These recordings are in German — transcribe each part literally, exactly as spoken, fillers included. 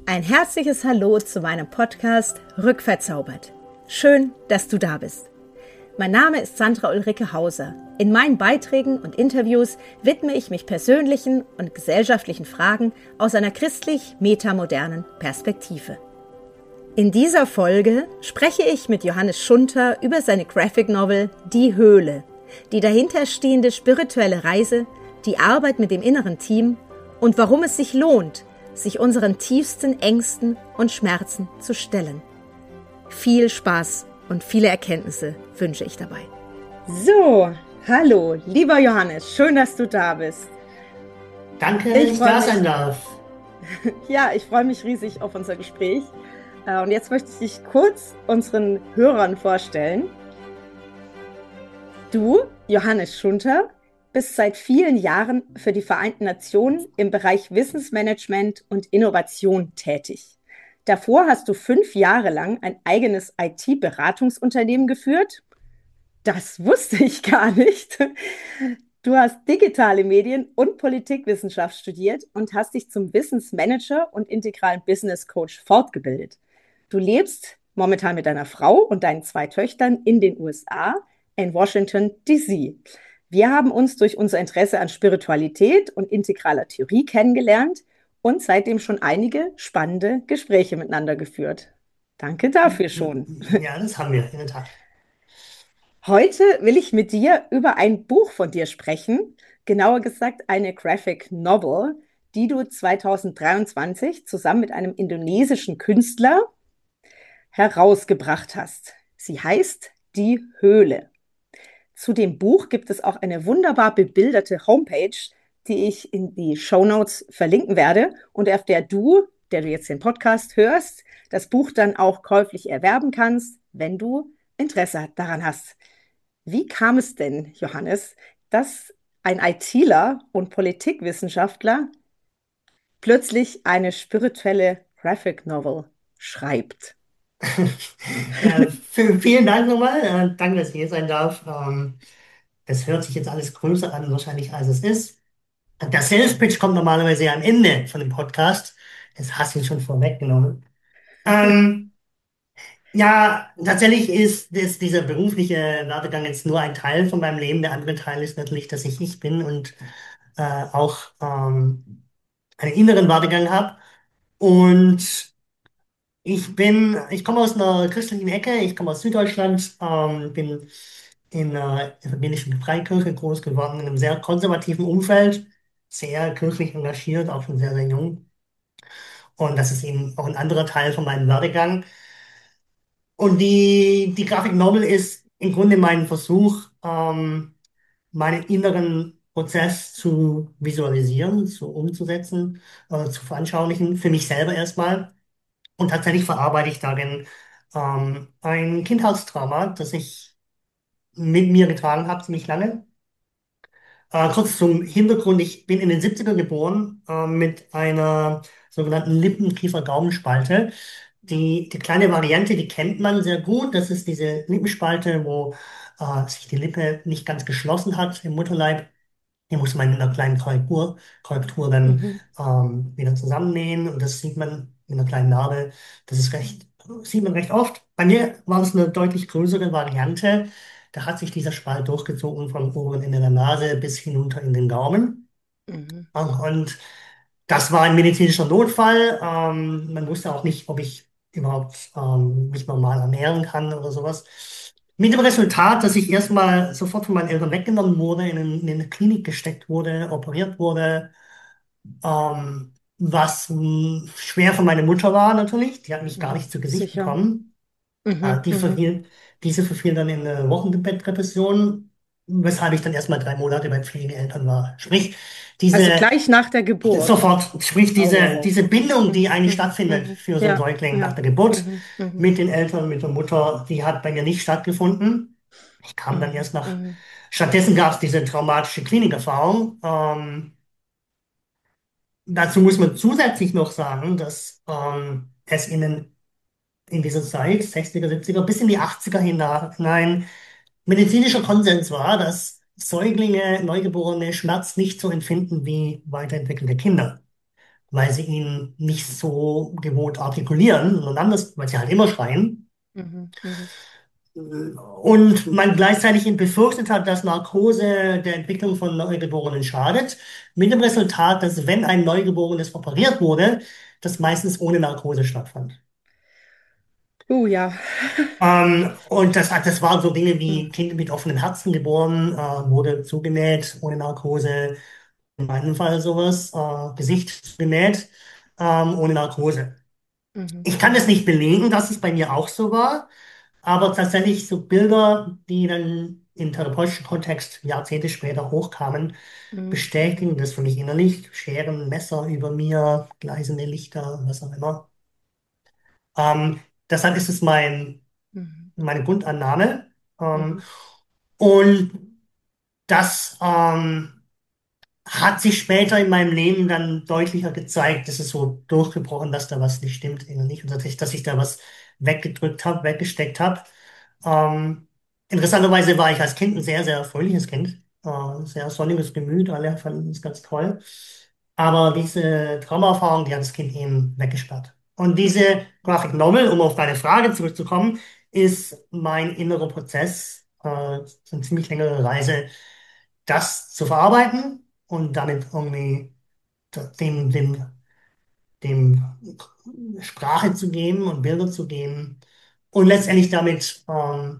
Ein herzliches Hallo zu meinem Podcast Rückverzaubert. Schön, dass du da bist. Mein Name ist Sandra Ulrike Hauser. In meinen Beiträgen und Interviews widme ich mich persönlichen und gesellschaftlichen Fragen aus einer christlich-metamodernen Perspektive. In dieser Folge spreche ich mit Johannes Schunter über seine Graphic Novel Die Höhle, die dahinterstehende spirituelle Reise, die Arbeit mit dem inneren Team und warum es sich lohnt, sich unseren tiefsten Ängsten und Schmerzen zu stellen. Viel Spaß und viele Erkenntnisse wünsche ich dabei. So, hallo, lieber Johannes, schön, dass du da bist. Danke, dass ich da sein darf. Ja, ich freue mich riesig auf unser Gespräch. Und jetzt möchte ich dich kurz unseren Hörern vorstellen. Du, Johannes Schunter, bist seit vielen Jahren für die Vereinten Nationen im Bereich Wissensmanagement und Innovation tätig. Davor hast du fünf Jahre lang ein eigenes I T-Beratungsunternehmen geführt. Das wusste ich gar nicht. Du hast digitale Medien und Politikwissenschaft studiert und hast dich zum Wissensmanager und integralen Business Coach fortgebildet. Du lebst momentan mit deiner Frau und deinen zwei Töchtern in den U S A, in Washington, D C Wir haben uns durch unser Interesse an Spiritualität und integraler Theorie kennengelernt und seitdem schon einige spannende Gespräche miteinander geführt. Danke dafür schon. Ja, das haben wir, in der Tat. Heute will ich mit dir über ein Buch von dir sprechen, genauer gesagt eine Graphic Novel, die du zweitausenddreiundzwanzig zusammen mit einem indonesischen Künstler herausgebracht hast. Sie heißt Die Höhle. Zu dem Buch gibt es auch eine wunderbar bebilderte Homepage, die ich in die Shownotes verlinken werde und auf der du, der du jetzt den Podcast hörst, das Buch dann auch käuflich erwerben kannst, wenn du Interesse daran hast. Wie kam es denn, Johannes, dass ein ITler und Politikwissenschaftler plötzlich eine spirituelle Graphic Novel schreibt? Ja, vielen Dank nochmal. Äh, danke, dass ich hier sein darf. Ähm, das hört sich jetzt alles größer an, wahrscheinlich, als es ist. Der Sales Pitch kommt normalerweise ja am Ende von dem Podcast. Das hast du schon vorweggenommen. Ähm, ja, tatsächlich ist, ist dieser berufliche Werdegang jetzt nur ein Teil von meinem Leben. Der andere Teil ist natürlich, dass ich ich bin und äh, auch ähm, einen inneren Werdegang habe. Und Ich bin, ich komme aus einer christlichen Ecke, ich komme aus Süddeutschland, ähm, bin in einer evangelischen Freikirche groß geworden, in einem sehr konservativen Umfeld, sehr kirchlich engagiert, auch schon sehr, sehr jung. Und das ist eben auch ein anderer Teil von meinem Werdegang. Und die, die Graphic Novel ist im Grunde mein Versuch, ähm, meinen inneren Prozess zu visualisieren, zu umzusetzen, äh, zu veranschaulichen, für mich selber erstmal. Und tatsächlich verarbeite ich darin ähm, ein Kindheitstrauma, das ich mit mir getragen habe, ziemlich lange. Äh, kurz zum Hintergrund, ich bin in den siebziger geboren äh, mit einer sogenannten Lippenkiefer-Gaumenspalte. Die, die kleine Variante, die kennt man sehr gut. Das ist diese Lippenspalte, wo äh, sich die Lippe nicht ganz geschlossen hat im Mutterleib. Die muss man mit einer kleinen Korrektur, Korrektur dann Mhm. ähm, wieder zusammennähen und das sieht man mit einer kleinen Narbe. Das ist recht, sieht man recht oft. Bei mir war das eine deutlich größere Variante. Da hat sich dieser Spalt durchgezogen vom oberen Ende der Nase bis hinunter in den Gaumen. Mhm. Und das war ein medizinischer Notfall. Ähm, man wusste auch nicht, ob ich überhaupt ähm, mich normal ernähren kann oder sowas. Mit dem Resultat, dass ich erstmal sofort von meinen Eltern weggenommen wurde, in, ein- in eine Klinik gesteckt wurde, operiert wurde, ähm, was mh, schwer für meine Mutter war natürlich. Die hat mich gar Mhm. nicht zu Gesicht Sicher. bekommen. Äh, Mhm. die Mhm. verfiel, diese verfiel dann in eine Wochenbettdepression, weshalb ich dann erstmal drei Monate bei Pflegeeltern war. Sprich, Also diese gleich nach der Geburt. Sofort, sprich Oh, wow, diese, wow. diese Bindung, Mhm. die eigentlich Mhm. stattfindet Mhm. für so einen Ja, Säugling nach ja. der Geburt Mhm. Mhm. mit den Eltern, mit der Mutter, die hat bei mir nicht stattgefunden. Ich kam dann Mhm. erst nach, Mhm. stattdessen gab es diese traumatische Klinikerfahrung. Ähm, dazu muss man zusätzlich noch sagen, dass ähm, es in, den, in dieser Zeit, sechziger, siebziger bis in die achtziger hinein, medizinischer Konsens war, dass Säuglinge, Neugeborene Schmerz nicht so empfinden wie weiterentwickelte Kinder. weil sie ihn nicht so gewohnt artikulieren, sondern anders, weil sie halt immer schreien. Mhm. Mhm. Und man gleichzeitig eben befürchtet hat, dass Narkose der Entwicklung von Neugeborenen schadet. Mit dem Resultat, dass wenn ein Neugeborenes operiert wurde, das meistens ohne Narkose stattfand. Oh ja. Ähm, und das, das waren so Dinge Mhm. wie Kind mit offenem Herzen geboren, äh, wurde zugenäht ohne Narkose. In meinem Fall sowas, äh, Gesicht zugenäht, ähm, ohne Narkose. Mhm. Ich kann das nicht belegen, dass es bei mir auch so war. Aber tatsächlich so Bilder, die dann im therapeutischen Kontext Jahrzehnte später hochkamen, Mhm. Mhm. bestätigen das für mich innerlich. Scheren, Messer über mir, gleißende Lichter, was auch immer. Ähm, deshalb ist es mein, Mhm. meine Grundannahme. Ähm, Mhm. und das ähm, hat sich später in meinem Leben dann deutlicher gezeigt, dass es so durchgebrochen, dass da was nicht stimmt innerlich und dass ich, dass ich da was weggedrückt habe, weggesteckt habe. Ähm, interessanterweise war ich als Kind ein sehr, sehr fröhliches Kind, äh, sehr sonniges Gemüt, alle fanden es ganz toll. Aber diese Traumaerfahrung, die hat das Kind eben weggesperrt. Und Mhm. diese Graphic Novel, um auf deine Frage zurückzukommen, ist mein innerer Prozess, äh, so eine ziemlich längere Reise, das zu verarbeiten und damit irgendwie dem, dem, dem Sprache zu geben und Bilder zu geben und letztendlich damit ähm,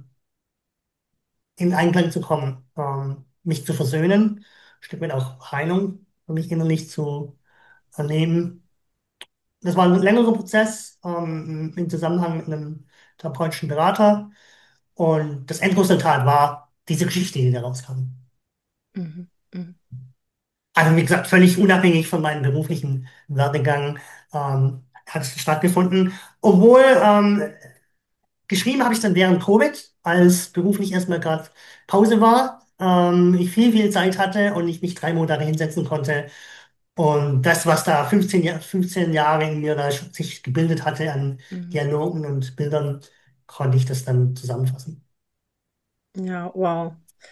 in Einklang zu kommen, ähm, mich zu versöhnen, ein Stück weit auch Heilung für mich innerlich zu erleben. Das war ein längerer Prozess ähm, im Zusammenhang mit einem therapeutischen Berater und das Endresultat war diese Geschichte, die da rauskam. Mhm. Mhm. Also wie gesagt, völlig unabhängig von meinem beruflichen Werdegang ähm, hat es stattgefunden. Obwohl ähm, geschrieben habe ich dann während Covid, als beruflich erstmal gerade Pause war, ähm, ich viel, viel Zeit hatte und ich mich drei Monate hinsetzen konnte. Und das, was da fünfzehn, Jahr- fünfzehn Jahre in mir da sich gebildet hatte an Mhm. Dialogen und Bildern, konnte ich das dann zusammenfassen. Ja, wow.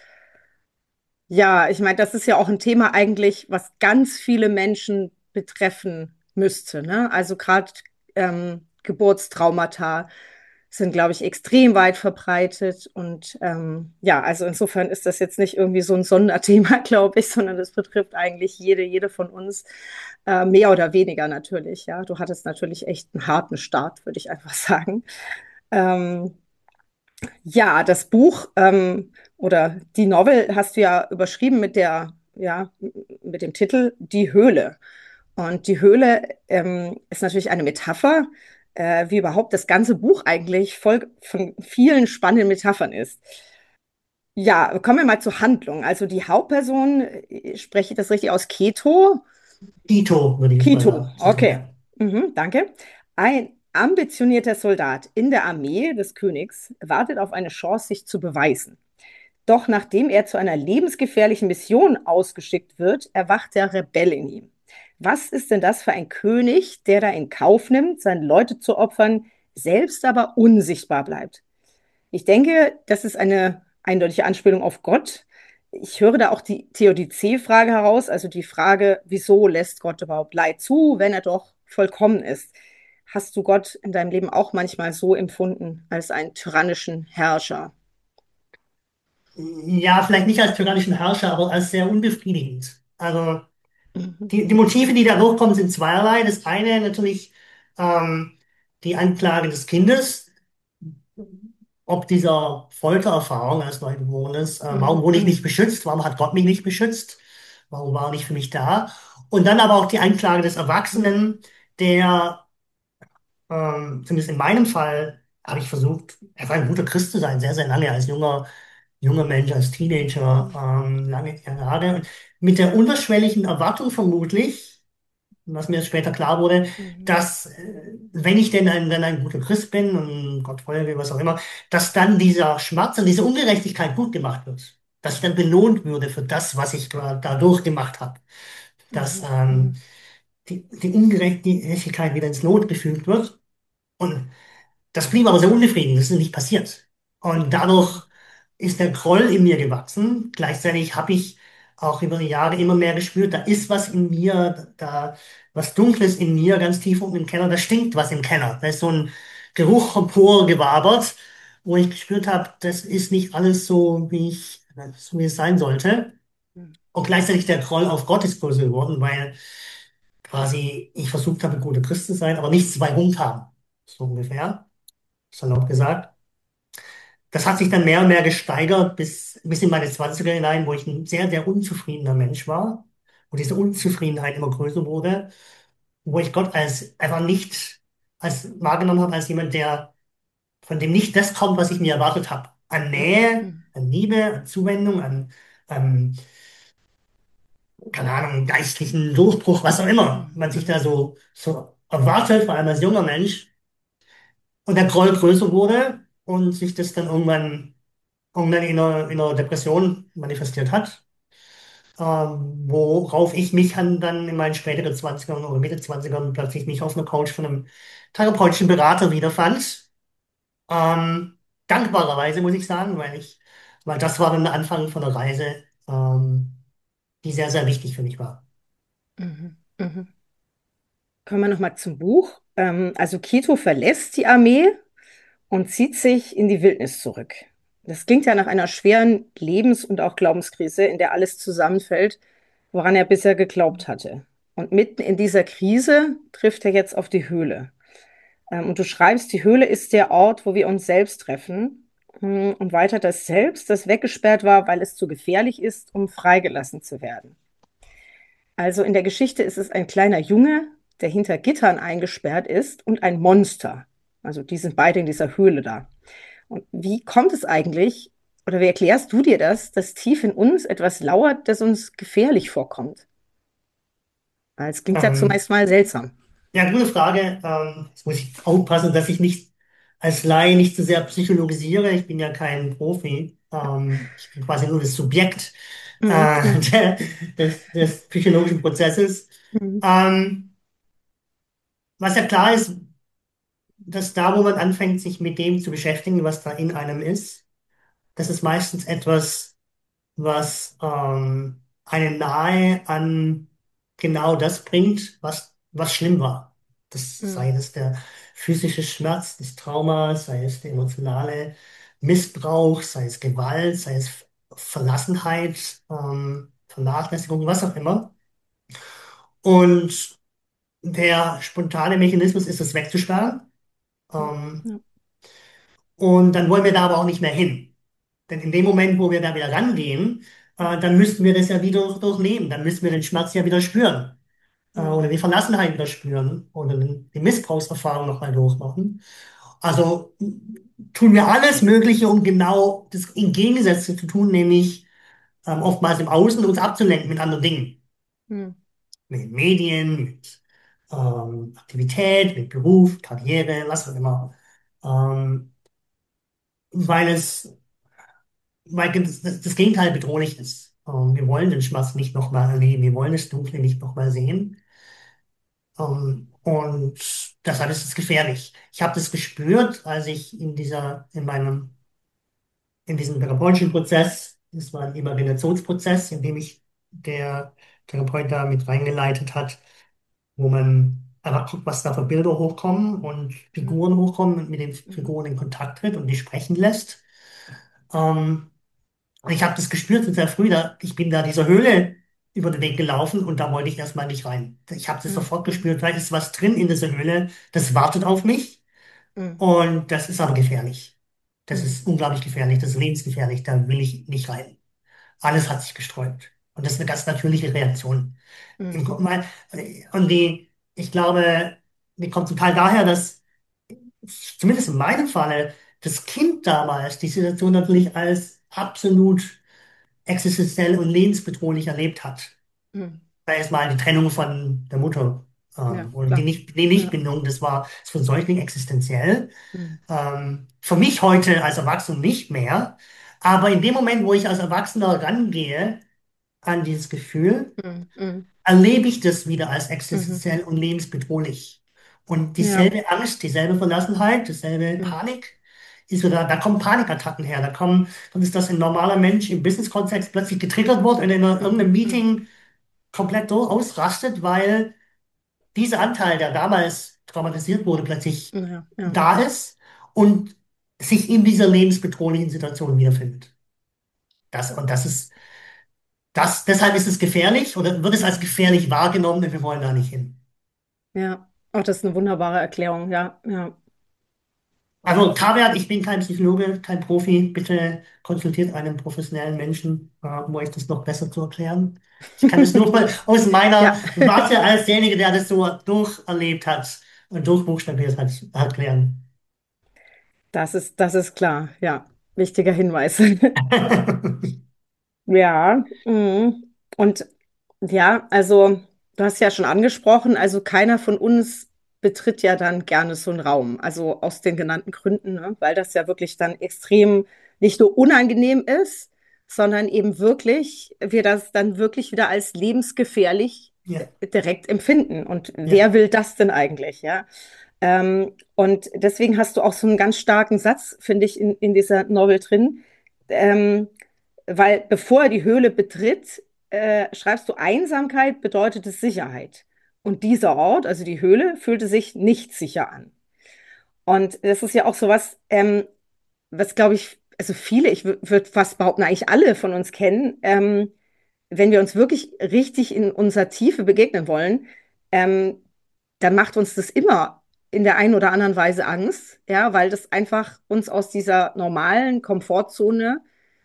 Ja, ich meine, das ist ja auch ein Thema eigentlich, was ganz viele Menschen betreffen müsste, ne? Also gerade ähm, Geburtstraumata sind, glaube ich, extrem weit verbreitet. Und ähm, ja, also insofern ist das jetzt nicht irgendwie so ein Sonderthema, glaube ich, sondern das betrifft eigentlich jede, jede von uns, äh, mehr oder weniger natürlich. Ja, du hattest natürlich echt einen harten Start, würde ich einfach sagen. Ähm, ja, das Buch ähm, oder die Novel hast du ja überschrieben mit der, ja, mit dem Titel Die Höhle. Und die Höhle ähm, ist natürlich eine Metapher, äh, wie überhaupt das ganze Buch eigentlich voll von vielen spannenden Metaphern ist. Ja, kommen wir mal zur Handlung. Also die Hauptperson, äh, spreche ich das richtig aus, Keto? Dito, würde ich jetzt mal Kito, sagen. Sagen, okay. ja. Mhm, danke. Ein ambitionierter Soldat in der Armee des Königs wartet auf eine Chance, sich zu beweisen. Doch nachdem er zu einer lebensgefährlichen Mission ausgeschickt wird, erwacht der Rebell in ihm. Was ist denn das für ein König, der da in Kauf nimmt, seine Leute zu opfern, selbst aber unsichtbar bleibt? Ich denke, das ist eine eindeutige Anspielung auf Gott. Ich höre da auch die Theodizee-Frage heraus, also die Frage, wieso lässt Gott überhaupt Leid zu, wenn er doch vollkommen ist? Hast du Gott in deinem Leben auch manchmal so empfunden als einen tyrannischen Herrscher? Ja, vielleicht nicht als tyrannischen Herrscher, aber als sehr unbefriedigend. Also Mhm. Die, die Motive, die da hochkommen, sind zweierlei. Das eine natürlich ähm, die Anklage des Kindes, ob dieser Foltererfahrung als Neugeborenes, äh, warum Mhm. wurde ich nicht Mhm. beschützt, warum hat Gott mich nicht beschützt, warum war er nicht für mich da? Und dann aber auch die Anklage des Mhm. Erwachsenen, der, ähm, zumindest in meinem Fall, habe ich versucht, er war ein guter Christ zu sein, sehr, sehr lange als junger, junger Mensch, als Teenager, Mhm. ähm, lange Jahre. Und mit der unterschwelligen Erwartung vermutlich, was mir später klar wurde, Mhm. dass, äh, wenn ich denn ein, dann ein guter Christ bin und Gott Feuerwehr, was auch immer, dass dann dieser Schmerz und diese Ungerechtigkeit gut gemacht wird. Dass ich dann belohnt würde für das, was ich gra- dadurch gemacht habe. Dass Mhm. ähm, Mhm. die, die Ungerechtigkeit wieder ins Lot gefügt wird. Und das blieb aber sehr unbefriedigend. Das ist nicht passiert. Und Mhm. dadurch Mhm. ist der Groll in mir gewachsen. Gleichzeitig habe ich auch über die Jahre immer mehr gespürt, da ist was in mir, da was Dunkles in mir, ganz tief unten im Keller, da stinkt was im Keller. Da ist so ein Geruch emporgewabert, wo ich gespürt habe, das ist nicht alles so, wie ich, so wie es sein sollte. Mhm. Und gleichzeitig der Groll auf Gott ist größer geworden, weil quasi ich versucht habe, ein guter Christ zu sein, aber nichts dabei rumkam. So ungefähr, salopp gesagt. Das hat sich dann mehr und mehr gesteigert bis, bis in meine Zwanziger hinein, wo ich ein sehr, sehr unzufriedener Mensch war. Und diese Unzufriedenheit immer größer wurde, wo ich Gott als einfach nicht als wahrgenommen habe, als jemand, der, von dem nicht das kommt, was ich mir erwartet habe. An Nähe, Mhm. an Liebe, an Zuwendung, an, an keine Ahnung, geistlichen Durchbruch, was auch immer Mhm. man sich da Mhm. so, so erwartet, vor allem als junger Mensch. Und der Groll größer wurde und sich das dann irgendwann, irgendwann in einer, in einer Depression manifestiert hat, ähm, worauf ich mich dann, dann in meinen späteren Zwanzigern oder Mitte Zwanzigern plötzlich mich auf einer Couch von einem therapeutischen Berater wiederfand. Ähm, dankbarerweise muss ich sagen, weil ich, weil das war dann der Anfang von einer Reise, ähm, die sehr, sehr wichtig für mich war. Mhm. Mhm. Kommen wir nochmal zum Buch. Ähm, also Kito verlässt die Armee und zieht sich in die Wildnis zurück. Das klingt ja nach einer schweren Lebens- und auch Glaubenskrise, in der alles zusammenfällt, woran er bisher geglaubt hatte. Und mitten in dieser Krise trifft er jetzt auf die Höhle. Ähm, und du schreibst, die Höhle ist der Ort, wo wir uns selbst treffen. Mm, Und weiter das Selbst, das weggesperrt war, weil es zu gefährlich ist, um freigelassen zu werden. Also in der Geschichte ist es ein kleiner Junge, der hinter Gittern eingesperrt ist und ein Monster. Also die sind beide in dieser Höhle da. Und wie kommt es eigentlich, oder wie erklärst du dir das, dass tief in uns etwas lauert, das uns gefährlich vorkommt? Weil es klingt ja Ähm, zumeist mal seltsam. Ja, gute Frage. Ähm, jetzt muss ich aufpassen, dass ich nicht als Laie nicht zu sehr psychologisiere. Ich bin ja kein Profi. Ähm, ich bin quasi nur das Subjekt Mhm, äh, mhm, der, des, des psychologischen Prozesses. mhm, Ähm, was ja klar ist, dass da, wo man anfängt, sich mit dem zu beschäftigen, was da in einem ist, das ist meistens etwas, was ähm, einen nahe an genau das bringt, was, was schlimm war. Das mhm, sei es der physische Schmerz des Traumas, sei es der emotionale Missbrauch, sei es Gewalt, sei es Verlassenheit, ähm, Vernachlässigung, was auch immer. Und der spontane Mechanismus ist es wegzusperren. mhm, Ähm, ja, und dann wollen wir da aber auch nicht mehr hin. Denn in dem Moment, wo wir da wieder rangehen, äh, dann müssten wir das ja wieder durchnehmen. Dann müssen wir den Schmerz ja wieder spüren. Äh, mhm, oder die Verlassenheit wieder spüren. Oder den, die Missbrauchserfahrung nochmal durchmachen. Also tun wir alles Mögliche, um genau das Entgegengesetzte zu tun, nämlich ähm, oftmals im Außen uns abzulenken mit anderen Dingen. mhm, Mit Medien, mit ähm, Aktivität, mit Beruf, Karriere, was auch immer. Ähm, weil es weil das, das das Gegenteil bedrohlich ist. Ähm, wir wollen den Schmerz nicht nochmal erleben, wir wollen das Dunkle nicht nochmal sehen. Ähm, und deshalb ist es gefährlich. Ich habe das gespürt, als ich in dieser, in meinem, in diesem therapeutischen Prozess, das war ein Evaluationsprozess, in dem ich der Therapeut da mit reingeleitet hat, wo man einfach guckt, was da für Bilder hochkommen und mhm, Figuren hochkommen und mit den mhm, Figuren in Kontakt tritt und die sprechen lässt. Ähm, Und ich habe das gespürt schon sehr früh, da, ich bin da dieser Höhle über den Weg gelaufen und da wollte ich erstmal nicht rein. Ich habe das mhm, sofort mhm, gespürt, da ist was drin in dieser Höhle, das wartet auf mich mhm, und das ist aber gefährlich. Das mhm, ist unglaublich gefährlich, das ist lebensgefährlich, da will ich nicht rein. Alles hat sich gesträubt. Und das ist eine ganz natürliche Reaktion. mhm, Im Grunde mal- Und die, ich glaube, die kommt zum Teil daher, dass zumindest in meinem Falle das Kind damals die Situation natürlich als absolut existenziell und lebensbedrohlich erlebt hat. mhm. Sei es mal die Trennung von der Mutter Ja, ähm, oder die, klar. Nicht die Ja. Nichtbindung, das war für einen Säugling existenziell. Mhm, Ähm, für mich heute als Erwachsener nicht mehr. Aber in dem Moment, wo ich als Erwachsener rangehe an dieses Gefühl, mhm, mhm, erlebe ich das wieder als mhm. existenziell und lebensbedrohlich. Und Ja. dieselbe Angst, dieselbe Verlassenheit, dieselbe Mhm, Panik ist wieder, da kommen Panikattacken her, da kommen, dann ist das ein normaler Mensch im Business-Kontext plötzlich getriggert wird und in einer, Mhm. irgendeinem Mhm. Meeting komplett so ausrastet, weil dieser Anteil, der damals traumatisiert wurde, plötzlich Ja, ja, da ist und sich in dieser lebensbedrohlichen Situation wiederfindet. Das, und das ist, das, deshalb ist es gefährlich oder wird es als gefährlich wahrgenommen und wir wollen da nicht hin. ja. Auch das ist eine wunderbare Erklärung, ja, ja. Also, Kaviar, ich bin kein Psychologe, kein Profi. Bitte konsultiert einen professionellen Menschen, äh, um euch das noch besser zu erklären. Ich kann es nur mal aus meiner Ja, Warte als derjenige, der das so durcherlebt hat und durchbuchstabiert hat, erklären. das ist, das ist klar, ja. Wichtiger Hinweis. Ja, mhm. Und ja, also du hast ja schon angesprochen, also keiner von uns betritt ja dann gerne so einen Raum, also aus den genannten Gründen, ne? Weil das ja wirklich dann extrem nicht nur unangenehm ist, sondern eben wirklich, wir das dann wirklich wieder als lebensgefährlich Ja, äh, direkt empfinden. Und ja. wer will das denn eigentlich, ja? Ähm, und deswegen hast du auch so einen ganz starken Satz, finde ich, in, in dieser Novel drin. Ähm, Weil bevor er die Höhle betritt, äh, schreibst du, Einsamkeit bedeutet es Sicherheit. Und dieser Ort, also die Höhle, fühlte sich nicht sicher an. Und das ist ja auch so was, ähm, was glaube ich, also viele, ich würde fast behaupten, eigentlich alle von uns kennen, ähm, wenn wir uns wirklich richtig in unserer Tiefe begegnen wollen, ähm, dann macht uns das immer in der einen oder anderen Weise Angst, ja, weil das einfach uns aus dieser normalen Komfortzone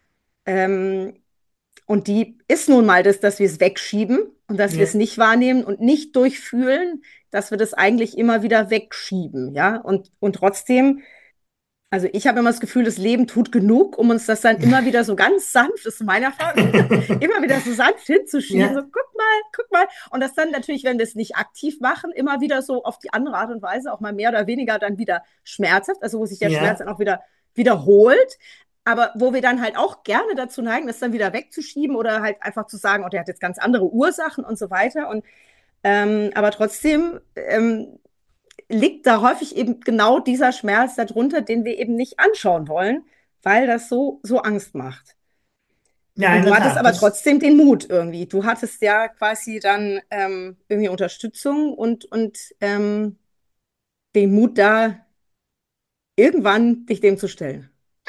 ähm, und die ist nun mal das, dass wir es wegschieben und dass wir es Ja. nicht wahrnehmen und nicht durchfühlen, dass wir das eigentlich immer wieder wegschieben, ja. Und, und trotzdem, also ich habe immer das Gefühl, das Leben tut genug, um uns das dann immer wieder so ganz sanft, das ist meine Erfahrung, immer wieder so sanft hinzuschieben, so Ja. guck mal, guck mal. Und das dann natürlich, wenn wir es nicht aktiv machen, immer wieder so auf die andere Art und Weise, auch mal mehr oder weniger dann wieder schmerzhaft, also wo sich der Schmerz Ja. dann auch wieder wiederholt. Aber wo wir dann halt auch gerne dazu neigen, das dann wieder wegzuschieben oder halt einfach zu sagen, oh, der hat jetzt ganz andere Ursachen und so weiter. Und ähm, aber trotzdem ähm, liegt da häufig eben genau dieser Schmerz darunter, den wir eben nicht anschauen wollen, weil das so, so Angst macht. Ja, in Und du der hattest Tat. aber Das, trotzdem den Mut irgendwie. Du hattest ja quasi dann ähm, irgendwie Unterstützung und, und ähm, den Mut da, irgendwann dich dem zu stellen.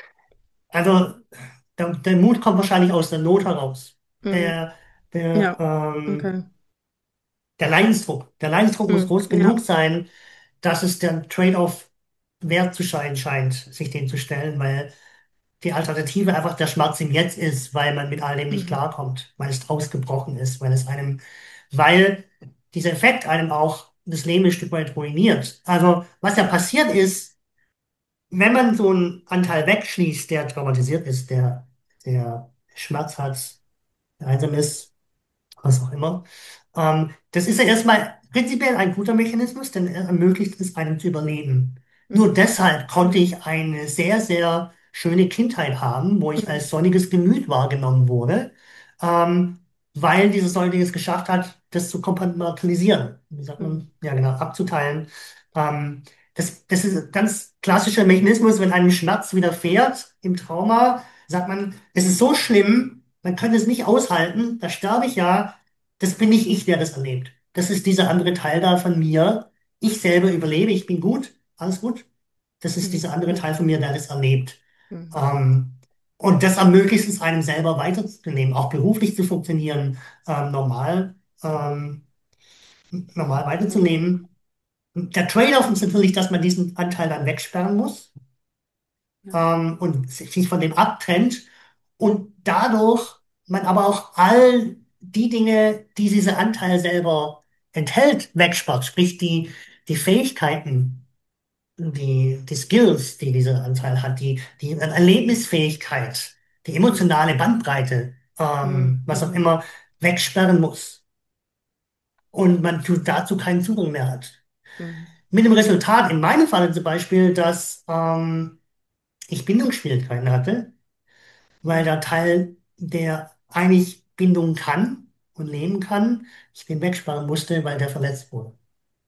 also, der, der Mut kommt wahrscheinlich aus der Not heraus. Mhm. Der, der, Ja, ähm, okay. der Leidensdruck. Der Leidensdruck muss Mhm. groß genug Ja. sein, dass es der Trade-off wert zu sein scheint, sich dem zu stellen, weil die Alternative einfach der Schmerz im Jetzt ist, weil man mit all dem nicht Mhm. klarkommt, weil es ausgebrochen ist, weil es einem, weil dieser Effekt einem auch das Leben ein Stück weit ruiniert. Also, was ja passiert ist, wenn man so einen Anteil wegschließt, der traumatisiert ist, der, der Schmerz hat, der einsam ist, was auch immer. Ähm, das ist ja erstmal prinzipiell ein guter Mechanismus, denn er ermöglicht es einem zu überleben. Nur Mhm. deshalb konnte ich eine sehr, sehr schöne Kindheit haben, wo ich Mhm. als sonniges Gemüt wahrgenommen wurde, ähm, weil dieses Säugling es geschafft hat, das zu kompartmentalisieren. Wie sagt Mhm. man? Ja, genau, abzuteilen. Ähm, das, das ist ein ganz klassischer Mechanismus, wenn einem Schmerz widerfährt im Trauma, sagt man, es ist so schlimm, man könnte es nicht aushalten, da sterbe ich ja. Das bin nicht ich, der das erlebt. Das ist dieser andere Teil da von mir. Ich selber überlebe, ich bin gut, alles gut. Das ist Mhm. dieser andere Mhm. Teil von mir, der das erlebt. Mhm. Ähm, und das ermöglicht es einem selber weiterzunehmen, auch beruflich zu funktionieren, ähm, normal, ähm, normal Mhm. weiterzunehmen. Der Trade-off ist natürlich, dass man diesen Anteil dann wegsperren muss, Ja. ähm, und sich von dem abtrennt und dadurch man aber auch all die Dinge, die dieser Anteil selber enthält, wegspart, sprich die, die Fähigkeiten, die, die Skills, die dieser Anteil hat, die, die Erlebnisfähigkeit, die emotionale Bandbreite, Mhm. ähm, was auch Mhm. immer, wegsperren muss und man tu- dazu keinen Zugang mehr hat. Mhm. Mit dem Resultat, in meinem Fall zum Beispiel, dass ähm, ich Bindungsschwierigkeiten hatte, weil Mhm. der Teil, der eigentlich Bindung kann und leben kann, ich den wegsparen musste, weil der verletzt wurde.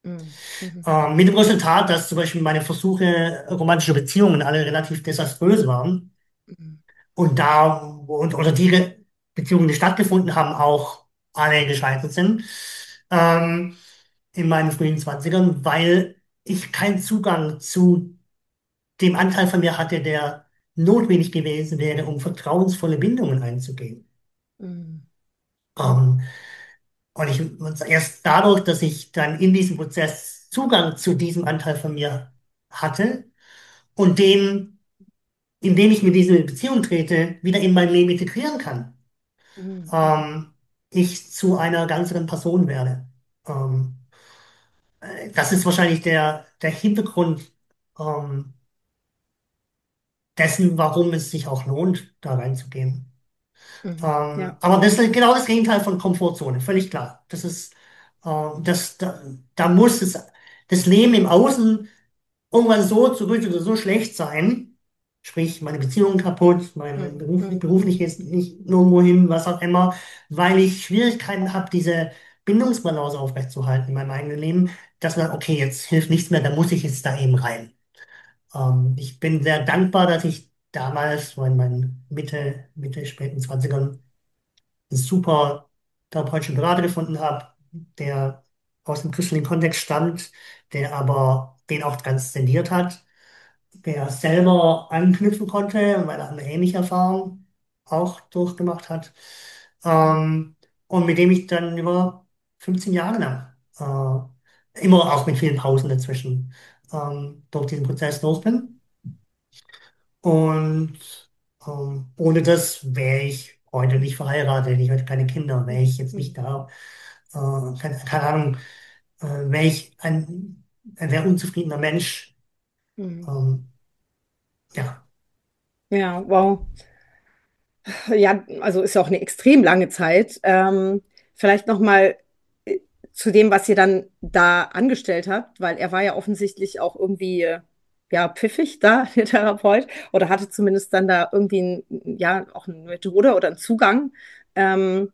Mhm. Mhm. Ähm, mit dem Resultat, dass zum Beispiel meine Versuche romantischer Beziehungen alle relativ desaströs waren. Mhm. Und da, und, oder die Re- Beziehungen, die stattgefunden haben, auch alle gescheitert sind. Ähm, in meinen frühen Zwanzigern, weil ich keinen Zugang zu dem Anteil von mir hatte, der notwendig gewesen wäre, um vertrauensvolle Bindungen einzugehen. Mhm. Mhm. Ähm, und ich, und erst dadurch, dass ich dann in diesem Prozess Zugang zu diesem Anteil von mir hatte und den, indem ich mit diese Beziehung trete, wieder in mein Leben integrieren kann, Mhm. Mhm. ähm, ich zu einer ganzeren Person werde. Ähm, äh, das ist wahrscheinlich der, der Hintergrund, ähm, dessen, warum es sich auch lohnt, da reinzugehen. Mhm. Ähm, Ja. aber das ist genau das Gegenteil von Komfortzone, völlig klar. Das ist, äh, das, da, da muss es, das Leben im Außen irgendwann so zurück oder so schlecht sein, sprich meine Beziehung kaputt, mein Mhm. Beruf, Mhm. beruflich jetzt nicht nirgendwo hin, was auch immer, weil ich Schwierigkeiten habe, diese Bindungsbalance aufrechtzuerhalten in meinem eigenen Leben, dass man, okay, jetzt hilft nichts mehr, da muss ich jetzt da eben rein. Ähm, ich bin sehr dankbar, dass ich damals, so in meinen Mitte, Mitte, späten Zwanzigern, einen super therapeutischen Berater gefunden habe, der aus dem christlichen Kontext stammt, der aber den auch transzendiert hat, der selber anknüpfen konnte, weil er eine ähnliche Erfahrung auch durchgemacht hat. Ähm, und mit dem ich dann über fünfzehn Jahre lang, äh, immer auch mit vielen Pausen dazwischen, ähm, durch diesen Prozess durch bin. Und ähm, ohne das wäre ich heute nicht verheiratet, ich hätte keine Kinder, wäre ich jetzt nicht Mhm. da, äh, keine, keine Ahnung, äh, wäre ich ein, ein sehr unzufriedener Mensch. Mhm. Ähm, ja, Ja, wow. Ja, also ist ja auch eine extrem lange Zeit. Ähm, vielleicht noch mal äh, zu dem, was ihr dann da angestellt habt, weil er war ja offensichtlich auch irgendwie äh, ja pfiffig da, der Therapeut, oder hatte zumindest dann da irgendwie ein, ja auch eine Methode oder einen Zugang. Ähm,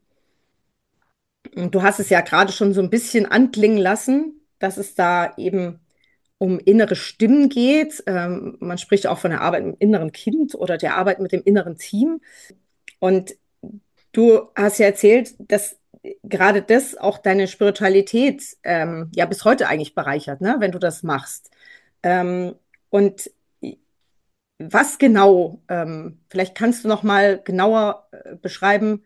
und du hast es ja gerade schon so ein bisschen anklingen lassen, dass es da eben um innere Stimmen geht. Ähm, man spricht auch von der Arbeit mit dem inneren Kind oder der Arbeit mit dem inneren Team. Und du hast ja erzählt, dass gerade das auch deine Spiritualität ähm, ja bis heute eigentlich bereichert, ne, wenn du das machst. Ähm, und was genau, ähm, vielleicht kannst du noch mal genauer äh, beschreiben,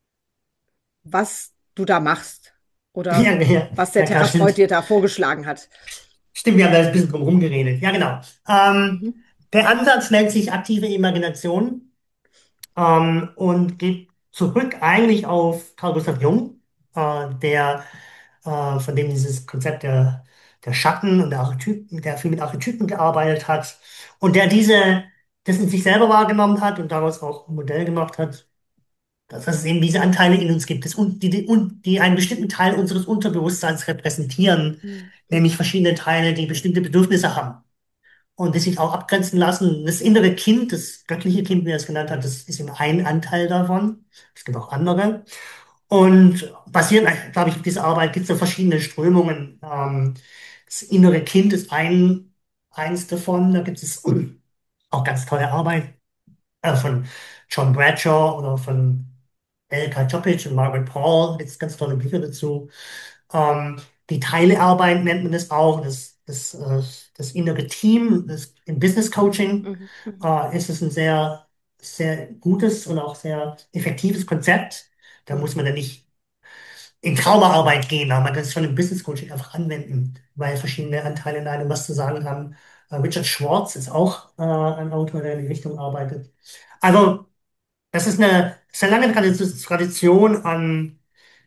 was du da machst oder ja, ja, was der ja, klar, Therapeut stimmt. dir da vorgeschlagen hat. Stimmt, wir haben da ein bisschen drum herum geredet. Ja, genau. Ähm, Mhm. der Ansatz nennt sich aktive Imagination, ähm, und geht zurück eigentlich auf Carl Gustav Jung, äh, der, äh, von dem dieses Konzept der, der Schatten und der Archetypen, der viel mit Archetypen gearbeitet hat und der diese, das in sich selber wahrgenommen hat und daraus auch ein Modell gemacht hat, dass es eben diese Anteile in uns gibt, das, un- die, die, un- die einen bestimmten Teil unseres Unterbewusstseins repräsentieren, Mhm. nämlich verschiedene Teile, die bestimmte Bedürfnisse haben und die sich auch abgrenzen lassen. Das innere Kind, das göttliche Kind, wie er es genannt hat, das ist eben ein Anteil davon. Es gibt auch andere. Und basierend, glaube ich, auf dieser Arbeit gibt es da verschiedene Strömungen. Ähm, das innere Kind ist ein, eins davon. Da gibt es auch ganz tolle Arbeit äh, von John Bradshaw oder von Elka Topic und Margaret Paul. Da gibt es ganz tolle Bücher dazu. Ähm, die Teilearbeit nennt man das auch, das, das, äh, das innere Team, das, im Business Mhm. Coaching Mhm. Mhm. äh, ist es ein sehr, sehr gutes und auch sehr effektives Konzept. Da muss man dann nicht in Traumaarbeit gehen, aber man kann es schon im Business Coaching einfach anwenden, weil verschiedene Anteile in einem was zu sagen haben. Äh, Richard Schwartz ist auch äh, ein Autor, der in die Richtung arbeitet. Also, das ist eine sehr lange Tradition Tradition an,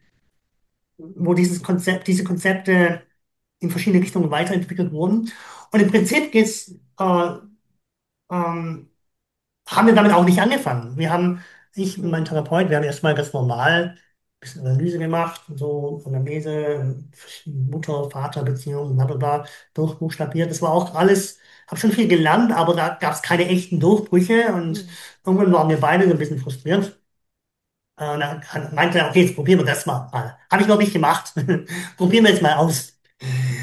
wo dieses Konzept, diese Konzepte in verschiedene Richtungen weiterentwickelt wurden. Und im Prinzip geht's, äh, ähm, haben wir damit auch nicht angefangen. Wir haben, ich und mein Mhm. Therapeut, wir haben erstmal ganz normal ein bisschen Analyse gemacht, so Anamnese, Mutter-Vater-Beziehung, bla bla bla, durchbuchstabiert. Das war auch alles, habe schon viel gelernt, aber da gab es keine echten Durchbrüche und Mhm. irgendwann waren wir beide so ein bisschen frustriert. Äh, Und dann meinte er, okay, jetzt probieren wir das mal. Habe ich noch nicht gemacht. Probieren wir jetzt mal aus.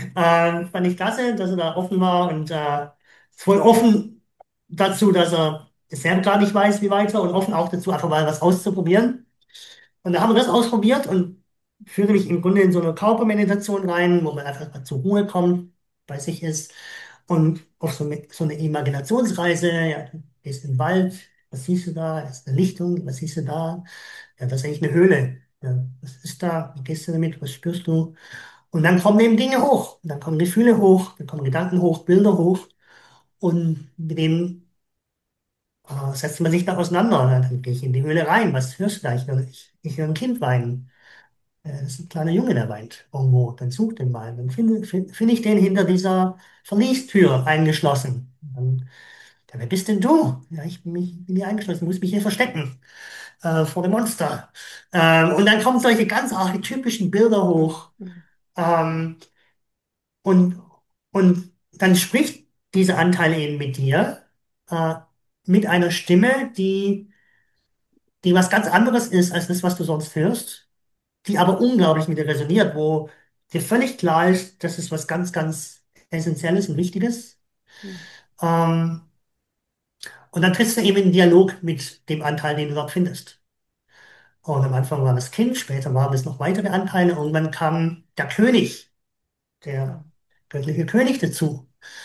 Äh, fand ich klasse, dass er da offen war und äh, ist voll offen dazu, dass er es selber gar nicht weiß, wie weiter und offen auch dazu, einfach mal was auszuprobieren. Und da haben wir das ausprobiert und führte mich im Grunde in so eine Körpermeditation rein, wo man einfach mal zur Ruhe kommt, bei sich ist und auf so eine, so eine Imaginationsreise, ja, du gehst in den Wald, was siehst du da? Da ist eine Lichtung, was siehst du da? Ja, das ist eigentlich eine Höhle. Ja, was ist da? Wie gehst du damit? Was spürst du? Und dann kommen eben Dinge hoch. Und dann kommen Gefühle hoch, dann kommen Gedanken hoch, Bilder hoch. Und mit denen äh, setzt man sich da auseinander. Und dann gehe ich in die Höhle rein. Was hörst du da? Ich höre, ich, ich höre ein Kind weinen. Äh, das ist ein kleiner Junge, der weint irgendwo. Dann such den mal. Dann finde find, find ich den hinter dieser Verliestür eingeschlossen. Dann, ja, wer bist denn du? Ja, ich bin, mich, bin hier eingeschlossen, muss mich hier verstecken äh, vor dem Monster. Ähm, und dann kommen solche ganz archetypischen Bilder hoch. Mhm. Ähm, und, und dann spricht dieser Anteil eben mit dir, äh, mit einer Stimme, die, die was ganz anderes ist als das, was du sonst hörst, die aber unglaublich mit dir resoniert, wo dir völlig klar ist, das ist was ganz, ganz Essentielles und Wichtiges. Mhm. Ähm, und dann trittst du eben in Dialog mit dem Anteil, den du dort findest. Und am Anfang war das Kind, später waren es noch weitere Anteile. Irgendwann kam der König, der göttliche König dazu.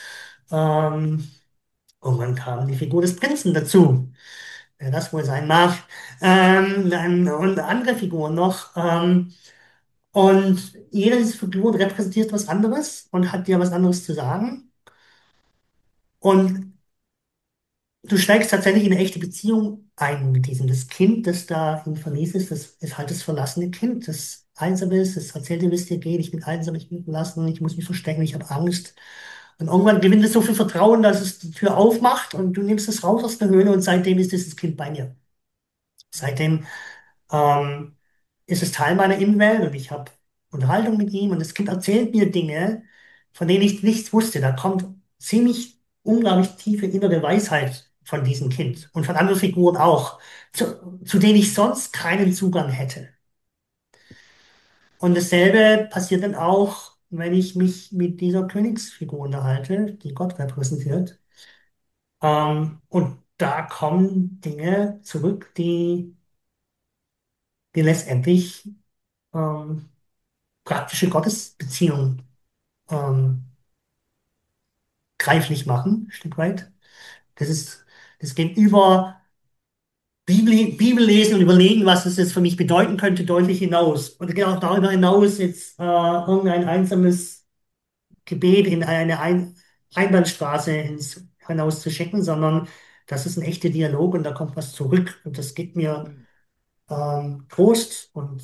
Ähm, irgendwann kam die Figur des Prinzen dazu, wer das wohl sein mag. Ähm, dann, und andere Figuren noch. Ähm, und jede dieser Figuren repräsentiert was anderes und hat dir was anderes zu sagen. Und du steigst tatsächlich in eine echte Beziehung ein mit diesem. Das Kind, das da im Verlies ist, das ist halt das verlassene Kind, das einsam ist, das erzählt dir, wie es dir geht, ich bin einsam, ich bin verlassen, ich muss mich verstecken, ich habe Angst. Und irgendwann gewinnt es so viel Vertrauen, dass es die Tür aufmacht und du nimmst es raus aus der Höhle und seitdem ist dieses Kind bei mir. Seitdem ähm, ist es Teil meiner Innenwelt und ich habe Unterhaltung mit ihm und das Kind erzählt mir Dinge, von denen ich nichts wusste. Da kommt ziemlich unglaublich tiefe innere Weisheit von diesem Kind und von anderen Figuren auch, zu, zu denen ich sonst keinen Zugang hätte. Und dasselbe passiert dann auch, wenn ich mich mit dieser Königsfigur unterhalte, die Gott repräsentiert. Ähm, und da kommen Dinge zurück, die, die letztendlich ähm, praktische Gottesbeziehung ähm, greiflich machen, ein Stück weit. Das ist, das geht über Bibel, Bibel lesen und überlegen, was es jetzt für mich bedeuten könnte, deutlich hinaus. Und geht auch darüber hinaus, jetzt äh, irgendein einsames Gebet in eine Ein Einbahnstraße ins, hinaus zu schicken, sondern das ist ein echter Dialog und da kommt was zurück. Und das gibt mir Mhm. ähm, Trost und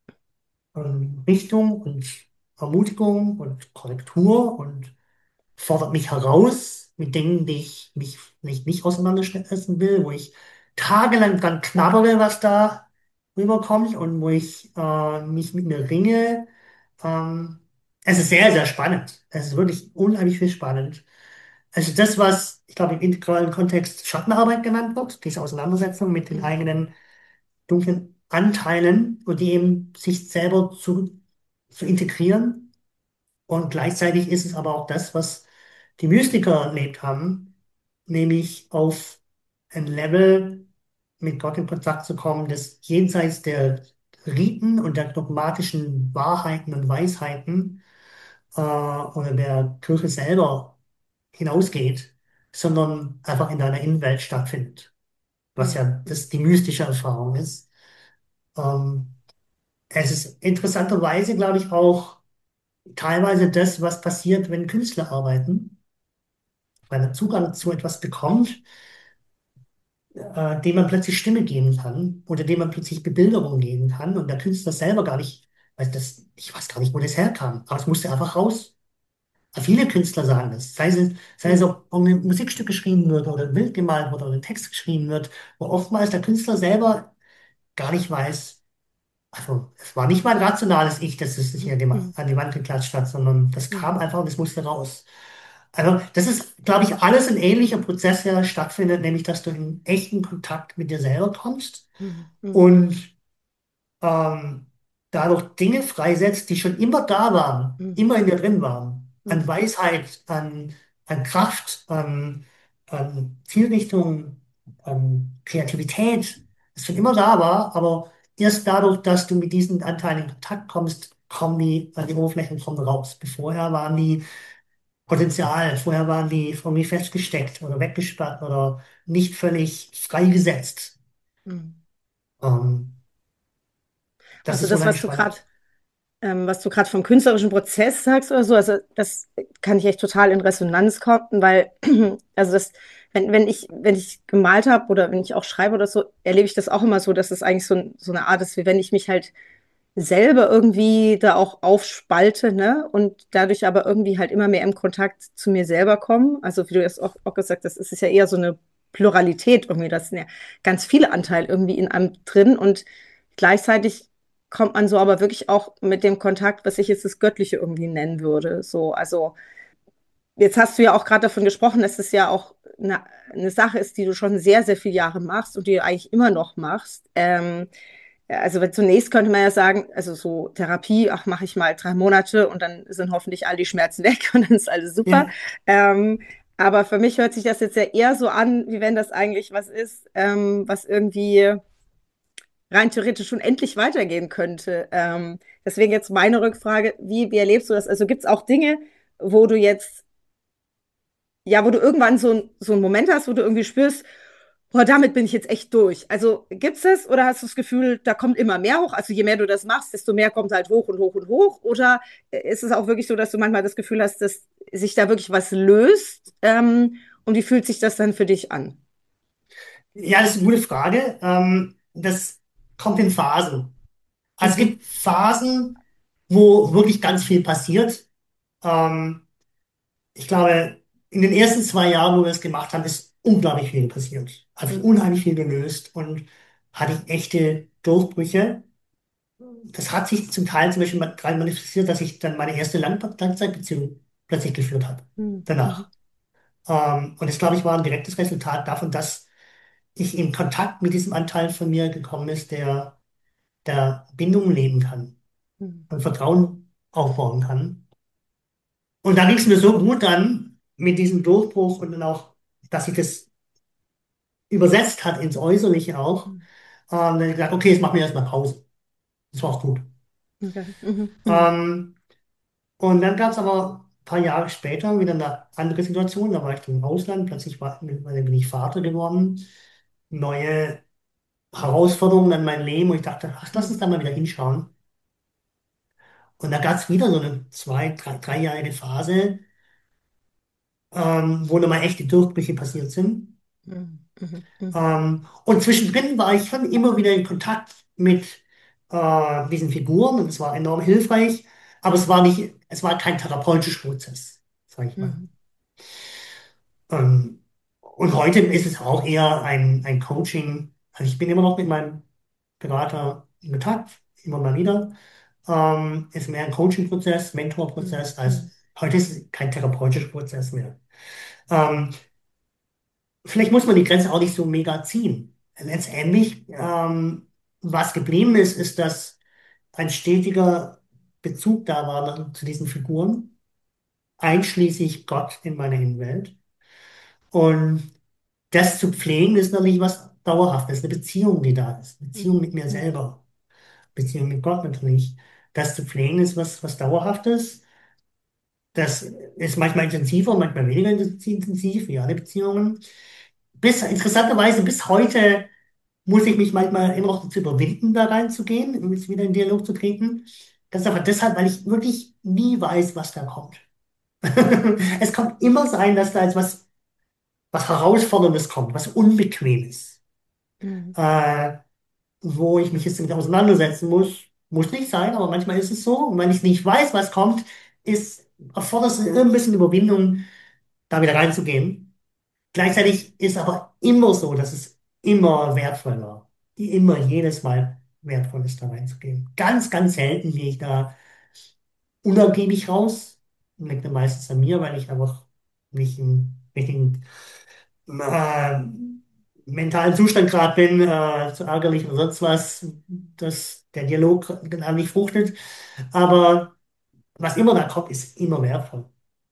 ähm, Richtung und Ermutigung und Korrektur und fordert mich heraus mit Dingen, die ich mich nicht, nicht auseinandersetzen will, wo ich tagelang dran knabbere, was da rüberkommt und wo ich äh, mich mit mir ringe. Ähm, es ist sehr, sehr spannend. Es ist wirklich unheimlich viel spannend. Also das, was ich glaube im integralen Kontext Schattenarbeit genannt wird, diese Auseinandersetzung mit den Mhm. eigenen dunklen Anteilen und die eben sich selber zu, zu integrieren. Und gleichzeitig ist es aber auch das, was die Mystiker erlebt haben, nämlich auf ein Level mit Gott in Kontakt zu kommen, das jenseits der Riten und der dogmatischen Wahrheiten und Weisheiten äh, oder der Kirche selber hinausgeht, sondern einfach in deiner Innenwelt stattfindet, was Mhm. ja das die mystische Erfahrung ist. Ähm, Es ist interessanterweise, glaube ich, auch teilweise das, was passiert, wenn Künstler arbeiten, weil man Zugang zu etwas bekommt, äh, dem man plötzlich Stimme geben kann oder dem man plötzlich Bebilderung geben kann und der Künstler selber gar nicht, weil das, ich weiß gar nicht, wo das herkam, aber es musste einfach raus. Viele Künstler sagen das, sei es, sei es, Mhm. ob ein Musikstück geschrieben wird oder ein Bild gemalt wird oder ein Text geschrieben wird, wo oftmals der Künstler selber gar nicht weiß, also es war nicht mein rationales Ich, das es hier gema- Mhm. an die Wand geklatscht hat, sondern das Mhm. kam einfach und es musste raus. Also das ist, glaube ich, alles ein ähnlicher Prozess, der da stattfindet, nämlich dass du in echten Kontakt mit dir selber kommst Mhm. Mhm. und ähm, dadurch Dinge freisetzt, die schon immer da waren, Mhm. immer in dir drin waren. an Mhm. Weisheit, an, an Kraft, an, an Zielrichtung, an Kreativität, das schon immer da war, aber erst dadurch, dass du mit diesen Anteilen in Kontakt kommst, kommen die an die Oberfläche und kommen raus. Vorher waren die Potenzial, vorher waren die irgendwie festgesteckt oder weggesperrt oder nicht völlig freigesetzt. Mhm. Ähm, das Also ist das, was unheimlich du gerade spannend. ähm, was du gerade vom künstlerischen Prozess sagst oder so, also das kann ich echt total in Resonanz kommen, weil, also das, wenn, wenn ich, wenn ich gemalt habe oder wenn ich auch schreibe oder so, erlebe ich das auch immer so, dass es eigentlich so, ein, so eine Art ist, wie wenn ich mich halt selber irgendwie da auch aufspalte, ne? Und dadurch aber irgendwie halt immer mehr im Kontakt zu mir selber komme. Also wie du das auch, auch gesagt hast, es ist ja eher so eine Pluralität irgendwie, das sind ja ganz viele Anteile irgendwie in einem drin und gleichzeitig kommt man so aber wirklich auch mit dem Kontakt, was ich jetzt das Göttliche irgendwie nennen würde. So, also jetzt hast du ja auch gerade davon gesprochen, dass es ja auch eine, eine Sache ist, die du schon sehr, sehr viele Jahre machst und die du eigentlich immer noch machst. Ähm, ja, also zunächst könnte man ja sagen, also so Therapie, ach, mache ich mal drei Monate und dann sind hoffentlich all die Schmerzen weg und dann ist alles super. Ja, Ähm, aber für mich hört sich das jetzt ja eher so an, wie wenn das eigentlich was ist, ähm, was irgendwie rein theoretisch schon endlich weitergehen könnte. Ähm, deswegen jetzt meine Rückfrage, wie, wie erlebst du das? Also gibt es auch Dinge, wo du jetzt, ja, wo du irgendwann so, ein- so einen Moment hast, wo du irgendwie spürst, boah, damit bin ich jetzt echt durch. Also gibt's das oder hast du das Gefühl, da kommt immer mehr hoch? Also je mehr du das machst, desto mehr kommt halt hoch und hoch und hoch. Oder ist es auch wirklich so, dass du manchmal das Gefühl hast, dass sich da wirklich was löst? Ähm, und wie fühlt sich das dann für dich an? ja, das ist eine gute Frage. Ähm, das kommt in Phasen. Also es Mhm. gibt Phasen, wo wirklich ganz viel passiert. Ähm, ich glaube, in den ersten zwei Jahren, wo wir es gemacht haben, ist unglaublich viel passiert. Hat sich Mhm. unheimlich viel gelöst und hatte ich echte Durchbrüche. Das hat sich zum Teil zum Beispiel daran manifestiert, dass ich dann meine erste Lang Langzeitbeziehung plötzlich geführt habe. Mhm. Danach. Ähm, und das, glaube ich, war ein direktes Resultat davon, dass ich in Kontakt mit diesem Anteil von mir gekommen ist, der, der Bindungen leben kann Mhm. und Vertrauen aufbauen kann. Und da ging es mir so gut dann mit diesem Durchbruch und dann auch, dass sich das übersetzt hat ins Äußerliche auch. Mhm. Ähm, dann habe ich gesagt, okay, jetzt machen wir erstmal Pause. Das war auch gut. Okay. Mhm. Mhm. Ähm, und dann gab es aber ein paar Jahre später wieder eine andere Situation. Da war ich dann im Ausland, plötzlich war, bin ich Vater geworden. Neue Herausforderungen an mein Leben und ich dachte, ach, lass uns Mhm. da mal wieder hinschauen. Und da gab es wieder so eine zwei, drei, dreijährige Phase, ähm, wo nochmal echte Durchbrüche passiert sind. Mhm. Mhm. Mhm. Ähm, und zwischendrin war ich schon immer wieder in Kontakt mit äh, diesen Figuren und es war enorm hilfreich, aber es war nicht, es war kein therapeutischer Prozess, sage ich mal. Mhm. Ähm, und heute ist es auch eher ein, ein Coaching. Also ich bin immer noch mit meinem Berater in Kontakt, immer mal wieder. Ähm, ist mehr ein Coaching-Prozess, Mhm. Mentor-Prozess, als Mhm. heute ist es kein therapeutischer Prozess mehr. Ähm, vielleicht muss man die Grenze auch nicht so mega ziehen. Letztendlich, ähm, was geblieben ist, ist, dass ein stetiger Bezug da war zu diesen Figuren, einschließlich Gott in meiner Innenwelt. Und das zu pflegen ist natürlich was Dauerhaftes, eine Beziehung, die da ist. Eine Beziehung Mhm. mit mir Mhm. selber, Beziehung mit Gott natürlich. Das zu pflegen ist was, was Dauerhaftes. Das ist manchmal intensiver, manchmal weniger intensiv, wie alle Beziehungen. Bis, interessanterweise, bis heute muss ich mich manchmal immer noch dazu überwinden, da reinzugehen, um jetzt wieder in Dialog zu treten. Das ist aber deshalb, weil ich wirklich nie weiß, was da kommt. Es kann immer sein, dass da jetzt was, was Herausforderndes kommt, was Unbequemes, Mhm. äh, wo ich mich jetzt damit auseinandersetzen muss. Muss nicht sein, aber manchmal ist es so. Und wenn ich nicht weiß, was kommt, ist, erfordert es ein bisschen Überwindung, da wieder reinzugehen. Gleichzeitig ist aber immer so, dass es immer wertvoll war. Immer jedes Mal wertvoll ist, da reinzugehen. Ganz, ganz selten gehe ich da unergiebig raus. Liegt dann meistens an mir, weil ich einfach nicht im richtigen äh, mentalen Zustand gerade bin, äh, zu ärgerlich oder sonst was, dass der Dialog genau nicht fruchtet. Aber was immer da kommt, ist immer wertvoll.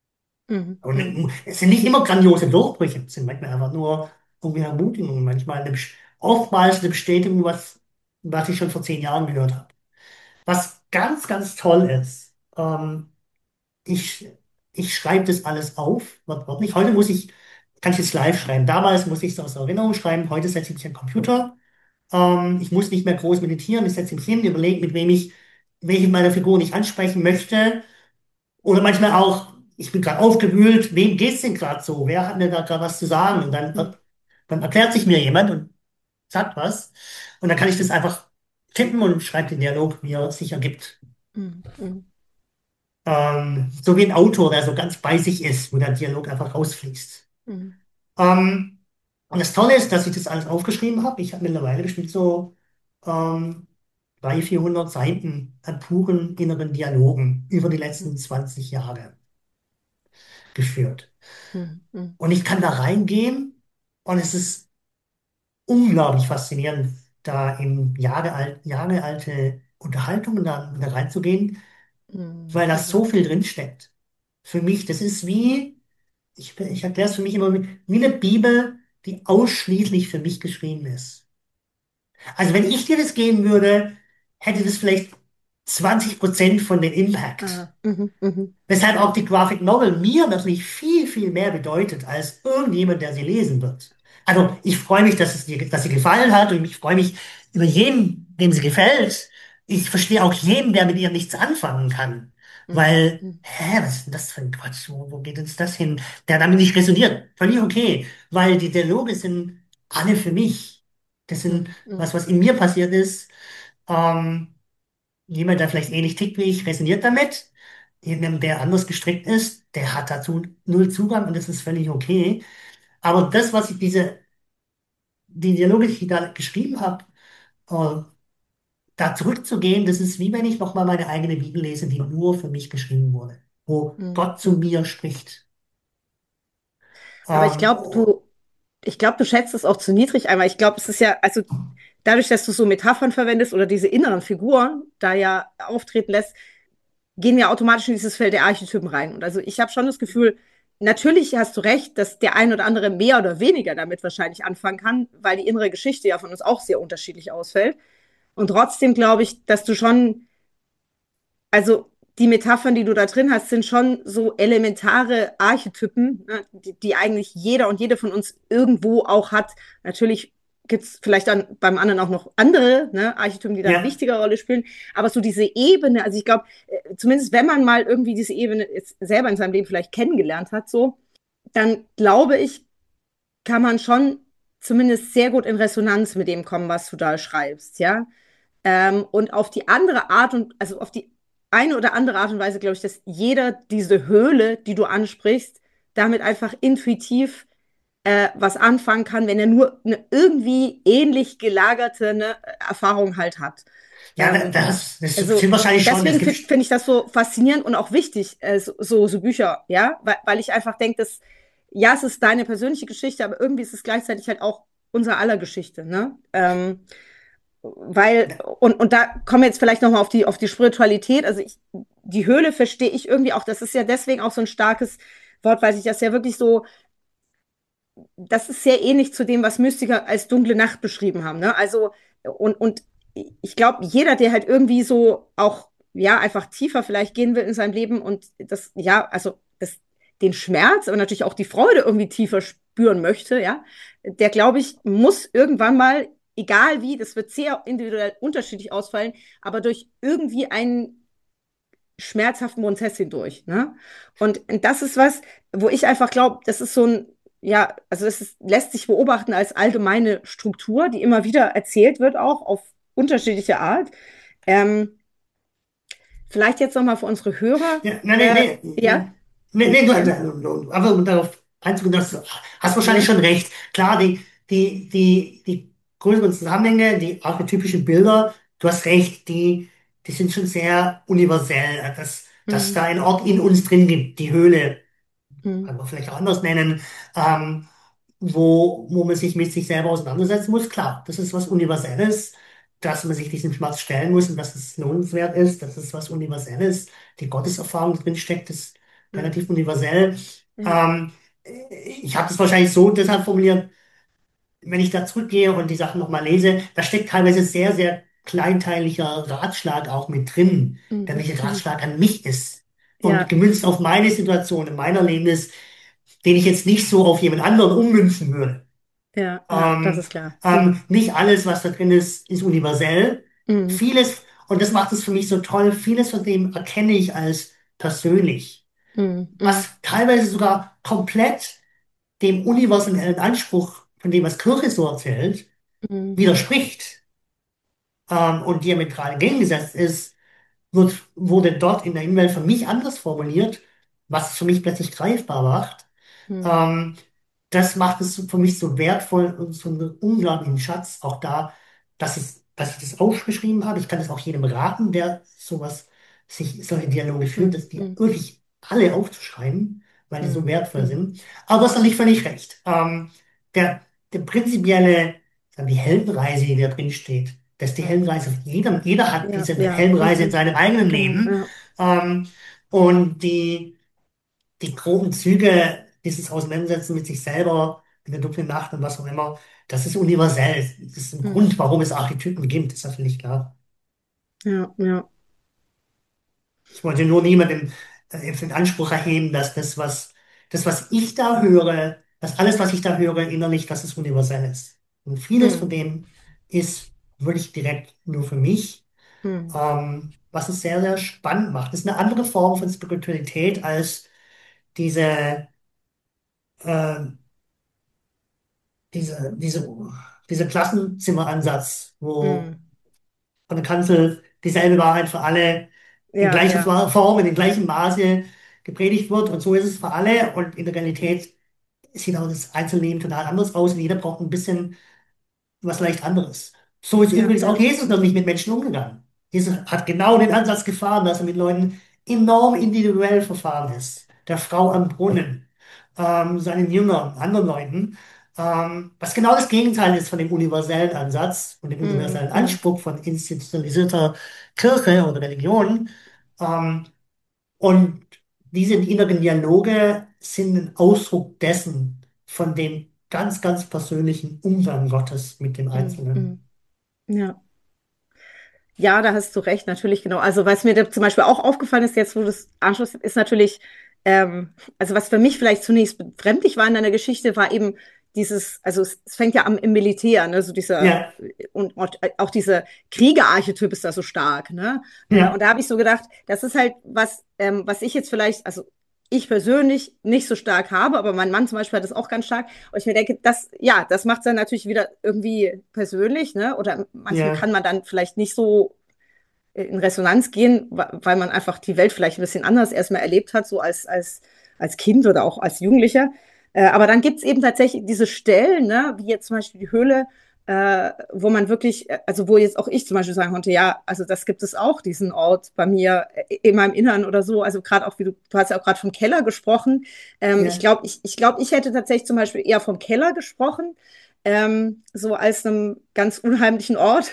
Mhm. Mhm. Und es sind nicht immer grandiose Durchbrüche, es sind manchmal einfach nur irgendwie Ermutigungen, manchmal eine, Bes- oftmals eine Bestätigung, was, was ich schon vor zehn Jahren gehört habe. Was ganz, ganz toll ist, ähm, ich, ich schreibe das alles auf, wortwörtlich. Heute muss ich, kann ich es live schreiben. Damals muss ich es aus der Erinnerung schreiben. Heute setze ich mich an den Computer. Ähm, ich muss nicht mehr groß meditieren. Ich setze mich hin, überlege, mit wem ich, welche meiner Figuren ich ansprechen möchte. Oder manchmal auch, ich bin gerade aufgewühlt, wem geht's denn gerade so? Wer hat mir da gerade was zu sagen? Und dann, äh, dann erklärt sich mir jemand und sagt was. Und dann kann ich das einfach tippen und schreibe den Dialog, wie er sich ergibt. Mhm. Mhm. Ähm, so wie ein Autor, der so ganz bei sich ist, wo der Dialog einfach rausfließt. Mhm. Ähm, und das Tolle ist, dass ich das alles aufgeschrieben habe. Ich habe mittlerweile bestimmt so ähm, dreihundert, vierhundert Seiten an puren inneren Dialogen über die letzten zwanzig Jahre geführt. Mhm. Mhm. Und ich kann da reingehen und es ist unglaublich faszinierend, da in Jahre, alt, Jahre alte Unterhaltungen da, da reinzugehen, Mhm. weil da Mhm. so viel drinsteckt. Für mich, das ist wie, ich, ich erkläre es für mich immer wie, wie eine Bibel, die ausschließlich für mich geschrieben ist. Also wenn ich dir das geben würde, hätte das vielleicht zwanzig Prozent von dem Impact. Ah. Mhm. Mhm. Weshalb auch die Graphic Novel mir natürlich viel, viel mehr bedeutet als irgendjemand, der sie lesen wird. Also ich freue mich, dass es dir, dass sie gefallen hat und ich freue mich über jeden, dem sie gefällt. Ich verstehe auch jeden, der mit ihr nichts anfangen kann. Mhm. Weil, Mhm. hä, was ist denn das für ein Quatsch? Wo, wo geht uns das hin? Der damit nicht resoniert. Völlig okay. Weil die Dialoge sind alle für mich. Das sind Mhm. Mhm. was, was in mir passiert ist. Ähm, Jemand, der vielleicht ähnlich tickt wie ich, resoniert damit. Jemand, der anders gestrickt ist, der hat dazu null Zugang und das ist völlig okay. Aber das, was ich diese, die Dialoge, die ich da geschrieben habe, äh, da zurückzugehen, das ist wie wenn ich nochmal meine eigene Bibel lese, die nur für mich geschrieben wurde, wo Mhm. Gott zu Mhm. mir spricht. Aber ich Ähm, glaube, du, ich glaube, du schätzt es auch zu niedrig ein, weil ich glaube, es ist ja, also dadurch, dass du so Metaphern verwendest oder diese inneren Figuren da ja auftreten lässt, gehen wir automatisch in dieses Feld der Archetypen rein. Und also ich habe schon das Gefühl, natürlich hast du recht, dass der ein oder andere mehr oder weniger damit wahrscheinlich anfangen kann, weil die innere Geschichte ja von uns auch sehr unterschiedlich ausfällt. Und trotzdem glaube ich, dass du schon, also die Metaphern, die du da drin hast, sind schon so elementare Archetypen, ne, die, die eigentlich jeder und jede von uns irgendwo auch hat. Natürlich gibt es vielleicht dann beim anderen auch noch andere, ne, Archetypen, die dann eine ja, wichtige Rolle spielen. Aber so diese Ebene, also ich glaube, zumindest wenn man mal irgendwie diese Ebene jetzt selber in seinem Leben vielleicht kennengelernt hat, so, dann glaube ich, kann man schon zumindest sehr gut in Resonanz mit dem kommen, was du da schreibst, ja. Ähm, und auf die andere Art und, also auf die eine oder andere Art und Weise, glaube ich, dass jeder diese Höhle, die du ansprichst, damit einfach intuitiv äh, was anfangen kann, wenn er nur eine irgendwie ähnlich gelagerte ne, Erfahrung halt hat. ja, da- Ähm, das, das also stimmt wahrscheinlich schon. Es deswegen gibt, finde find ich das so faszinierend und auch wichtig, äh, so, so, so Bücher, ja, weil, weil ich einfach denke, dass, ja, es ist deine persönliche Geschichte, aber irgendwie ist es gleichzeitig halt auch unser aller Geschichte, ne? Ähm, weil, und, und da kommen wir jetzt vielleicht nochmal auf die, auf die Spiritualität. Also ich, die Höhle verstehe ich irgendwie auch, das ist ja deswegen auch so ein starkes Wort, weil sich das ja wirklich so, das ist sehr ähnlich zu dem, was Mystiker als dunkle Nacht beschrieben haben. Ne? Also, und, und ich glaube, jeder, der halt irgendwie so auch, ja, einfach tiefer vielleicht gehen will in seinem Leben und das, ja, also das, den Schmerz, aber natürlich auch die Freude irgendwie tiefer spüren möchte, ja, der, glaube ich, muss irgendwann mal, egal wie, das wird sehr individuell unterschiedlich ausfallen, aber durch irgendwie einen schmerzhaften Prozess hindurch. Ne? Und das ist was, wo ich einfach glaube, das ist so ein, ja, also das ist, lässt sich beobachten als allgemeine Struktur, die immer wieder erzählt wird, auch auf unterschiedliche Art. Ähm, vielleicht jetzt nochmal für unsere Hörer. ja, nein, nee, Äh, nee, ja, nee, nee, du, du, aber um darauf einzugehen, das hast wahrscheinlich ja, schon recht. Klar, die, die, die, die größeren Zusammenhänge, die archetypischen Bilder, du hast recht, die, die sind schon sehr universell, dass, dass hm, da ein Ort in uns drin gibt, die Höhle, hm, kann man vielleicht auch anders nennen, ähm, wo, wo man sich mit sich selber auseinandersetzen muss. Klar, das ist was Universelles, dass man sich diesem Schmerz stellen muss und dass es lohnenswert ist, dass es was Universelles, die Gotteserfahrung drin steckt, das, ja, relativ universell. ja, Ähm, Ich habe das wahrscheinlich so deshalb formuliert, wenn ich da zurückgehe und die Sachen nochmal lese, da steckt teilweise sehr, sehr kleinteiliger Ratschlag auch mit drin, der mhm, nicht mhm, Ratschlag an mich ist. Und ja, gemünzt auf meine Situation in meiner Leben ist, den ich jetzt nicht so auf jemand anderen ummünzen würde. ja, ja, das Ähm, ist klar. ähm, Mhm, nicht alles, was da drin ist, ist universell. mhm, Vieles, und das macht es für mich so toll, vieles von dem erkenne ich als persönlich, mhm, mhm, was teilweise sogar komplett dem universellen Anspruch, von dem was Kirche so erzählt, mhm, widerspricht, ähm, und diametral entgegengesetzt ist, wird, wurde dort in der E-Mail für mich anders formuliert, was es für mich plötzlich greifbar macht. mhm, Ähm, Das macht es für mich so wertvoll und so einen unglaublichen Schatz, auch da, dass ich, dass ich das aufgeschrieben habe. Ich kann es auch jedem raten, der sowas, sich solche Dialoge führt, mhm, dass die mhm, wirklich alle aufzuschreiben, weil die so mhm, wertvoll mhm, sind. Aber du hast natürlich völlig recht. Ähm, der, der prinzipielle, sagen wir, die Heldenreise, die da drin steht, dass die mhm. Heldenreise auf jedem, jeder hat Ja, diese ja, Heldenreise in mhm, seinem eigenen genau, Leben. ja, Ähm, und die die groben Züge, dieses Auseinandersetzen mit sich selber, in der dunklen Nacht und was auch immer, das ist universell. Das ist ein mhm, Grund, warum es Archetypen gibt, ist ja völlig klar. ja, ja, Ich wollte nur niemandem äh, jetzt den Anspruch erheben, dass das, was, das, was ich da höre, dass alles, was ich da höre, innerlich, dass es universell ist. Und vieles von mhm, dem ist wirklich direkt nur für mich, mhm, ähm, was es sehr, sehr spannend macht. Das ist eine andere Form von Spiritualität als diese, äh, diese, diese, dieser Klassenzimmeransatz, wo mhm. von der Kanzel dieselbe Wahrheit für alle in Ja, gleicher ja, Form, in gleichem Maße gepredigt wird. Und so ist es für alle. Und in der Realität sieht auch das Einzelleben total anders aus. Und jeder braucht ein bisschen was leicht anderes. So ist ja, übrigens auch ja, Jesus noch nicht mit Menschen umgegangen. Jesus hat genau den Ansatz gefahren, dass er mit Leuten enorm individuell verfahren ist. Der Frau am Brunnen, ähm, seinen Jüngern, anderen Leuten, ähm, was genau das Gegenteil ist von dem universellen Ansatz und dem mhm, universellen mhm, Anspruch von institutionalisierter Kirche oder Religion. Ähm, und diese inneren Dialoge sind ein Ausdruck dessen, von dem ganz, ganz persönlichen Umgang Gottes mit dem mhm, Einzelnen. mhm. Ja. Ja, da hast du recht, natürlich, genau. Also, was mir da zum Beispiel auch aufgefallen ist, jetzt, wo du das anschließt, ist natürlich, ähm, also was für mich vielleicht zunächst befremdlich war in deiner Geschichte, war eben dieses, also es, es fängt ja am im Militär, ne, so dieser, Ja, und auch, auch dieser Kriegerarchetyp ist da so stark, ne? Äh, und ja, da habe ich so gedacht, das ist halt was, ähm, was ich jetzt vielleicht, also ich persönlich nicht so stark habe, aber mein Mann zum Beispiel hat das auch ganz stark. Und ich mir denke, das, ja, das macht es dann natürlich wieder irgendwie persönlich, ne? Oder manchmal ja, kann man dann vielleicht nicht so in Resonanz gehen, weil man einfach die Welt vielleicht ein bisschen anders erstmal erlebt hat, so als, als, als Kind oder auch als Jugendlicher. Äh, aber dann gibt es eben tatsächlich diese Stellen, ne, wie jetzt zum Beispiel die Höhle, äh, wo man wirklich, äh, also wo jetzt auch ich zum Beispiel sagen konnte, ja, also das gibt es auch, diesen Ort bei mir äh, in meinem Innern oder so. Also gerade auch, wie du, du hast ja auch gerade vom Keller gesprochen. Ähm, ich ja, glaube, ich, ich, glaub, ich hätte tatsächlich zum Beispiel eher vom Keller gesprochen, ähm, so als einem ganz unheimlichen Ort.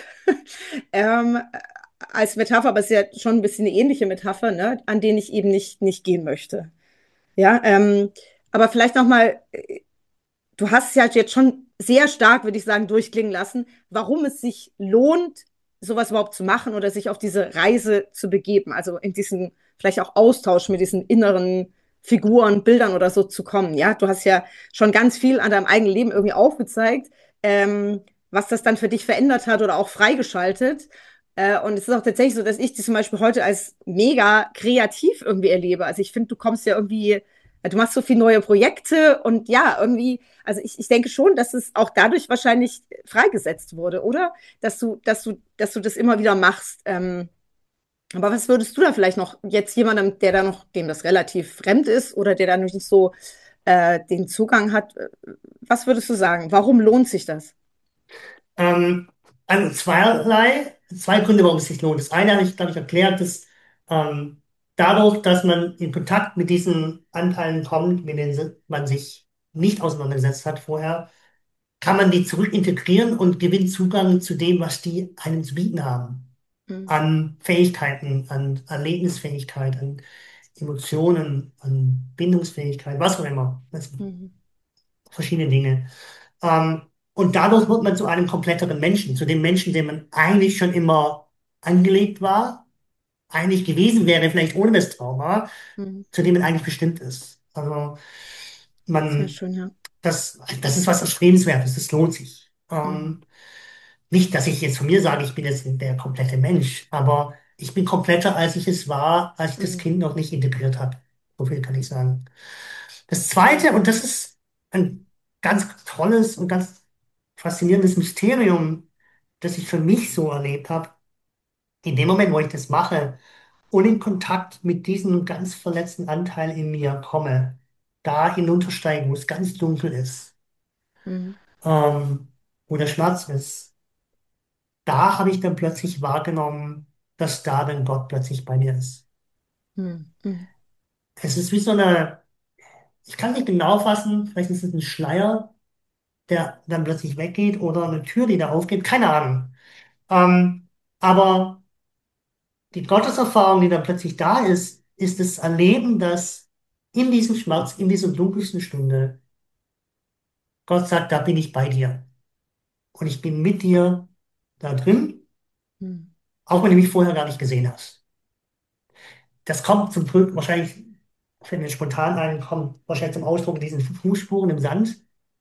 ähm, als Metapher, aber es ist ja schon ein bisschen eine ähnliche Metapher, ne, an denen ich eben nicht, nicht gehen möchte. Ja, ähm, aber vielleicht nochmal, du hast es ja jetzt schon sehr stark, würde ich sagen, durchklingen lassen, warum es sich lohnt, sowas überhaupt zu machen oder sich auf diese Reise zu begeben. Also in diesen, vielleicht auch Austausch mit diesen inneren Figuren, Bildern oder so zu kommen. Ja, du hast ja schon ganz viel an deinem eigenen Leben irgendwie aufgezeigt, ähm, was das dann für dich verändert hat oder auch freigeschaltet. Äh, und es ist auch tatsächlich so, dass ich das zum Beispiel heute als mega kreativ irgendwie erlebe. Also ich finde, du kommst ja irgendwie, du machst so viele neue Projekte und ja, irgendwie, also ich, ich denke schon, dass es auch dadurch wahrscheinlich freigesetzt wurde, oder? Dass du, dass du, dass du das immer wieder machst. Ähm, aber was würdest du da vielleicht noch jetzt jemandem, der da noch, dem das relativ fremd ist oder der da noch nicht so äh, den Zugang hat, äh, was würdest du sagen? Warum lohnt sich das? ähm, also zweierlei, zwei Gründe, warum es sich lohnt. Das eine habe ich, glaube ich, erklärt, dass ähm, dadurch, dass man in Kontakt mit diesen Anteilen kommt, mit denen man sich nicht auseinandergesetzt hat vorher, kann man die zurückintegrieren und gewinnt Zugang zu dem, was die einem zu bieten haben. Hm, An Fähigkeiten, an Erlebnisfähigkeit, an Emotionen, an Bindungsfähigkeit, was auch immer. Das sind Mhm. verschiedene Dinge. Ähm, und dadurch wird man zu einem kompletteren Menschen, zu dem Menschen, den man eigentlich schon immer angelegt war, eigentlich gewesen wäre, vielleicht ohne das Trauma, Mhm. zu dem man eigentlich bestimmt ist. Also Sehr man, schön, ja. das, das ist was Erstrebenswertes, das lohnt sich. Mhm. Ähm, nicht, dass ich jetzt von mir sage, ich bin jetzt der komplette Mensch, aber ich bin kompletter, als ich es war, als ich das Mhm. Kind noch nicht integriert habe. So viel kann ich sagen. Das Ja. Zweite, und das ist ein ganz tolles und ganz faszinierendes Mysterium, das ich für mich so erlebt habe, in dem Moment, wo ich das mache und in Kontakt mit diesem ganz verletzten Anteil in mir komme, da hinuntersteigen, wo es ganz dunkel ist, Mhm. ähm, wo der Schmerz ist, da habe ich dann plötzlich wahrgenommen, dass da dann Gott plötzlich bei mir ist. Mhm. Mhm. Es ist wie so eine, ich kann nicht genau fassen, vielleicht ist es ein Schleier, der dann plötzlich weggeht oder eine Tür, die da aufgeht, keine Ahnung. Ähm, aber die Gotteserfahrung, die dann plötzlich da ist, ist das Erleben, dass in diesem Schmerz, in dieser dunkelsten Stunde, Gott sagt, da bin ich bei dir. Und ich bin mit dir da drin, Mhm. auch wenn du mich vorher gar nicht gesehen hast. Das kommt zum Glück wahrscheinlich, fällt mir spontan ein, kommt wahrscheinlich zum Ausdruck in diesen Fußspuren im Sand,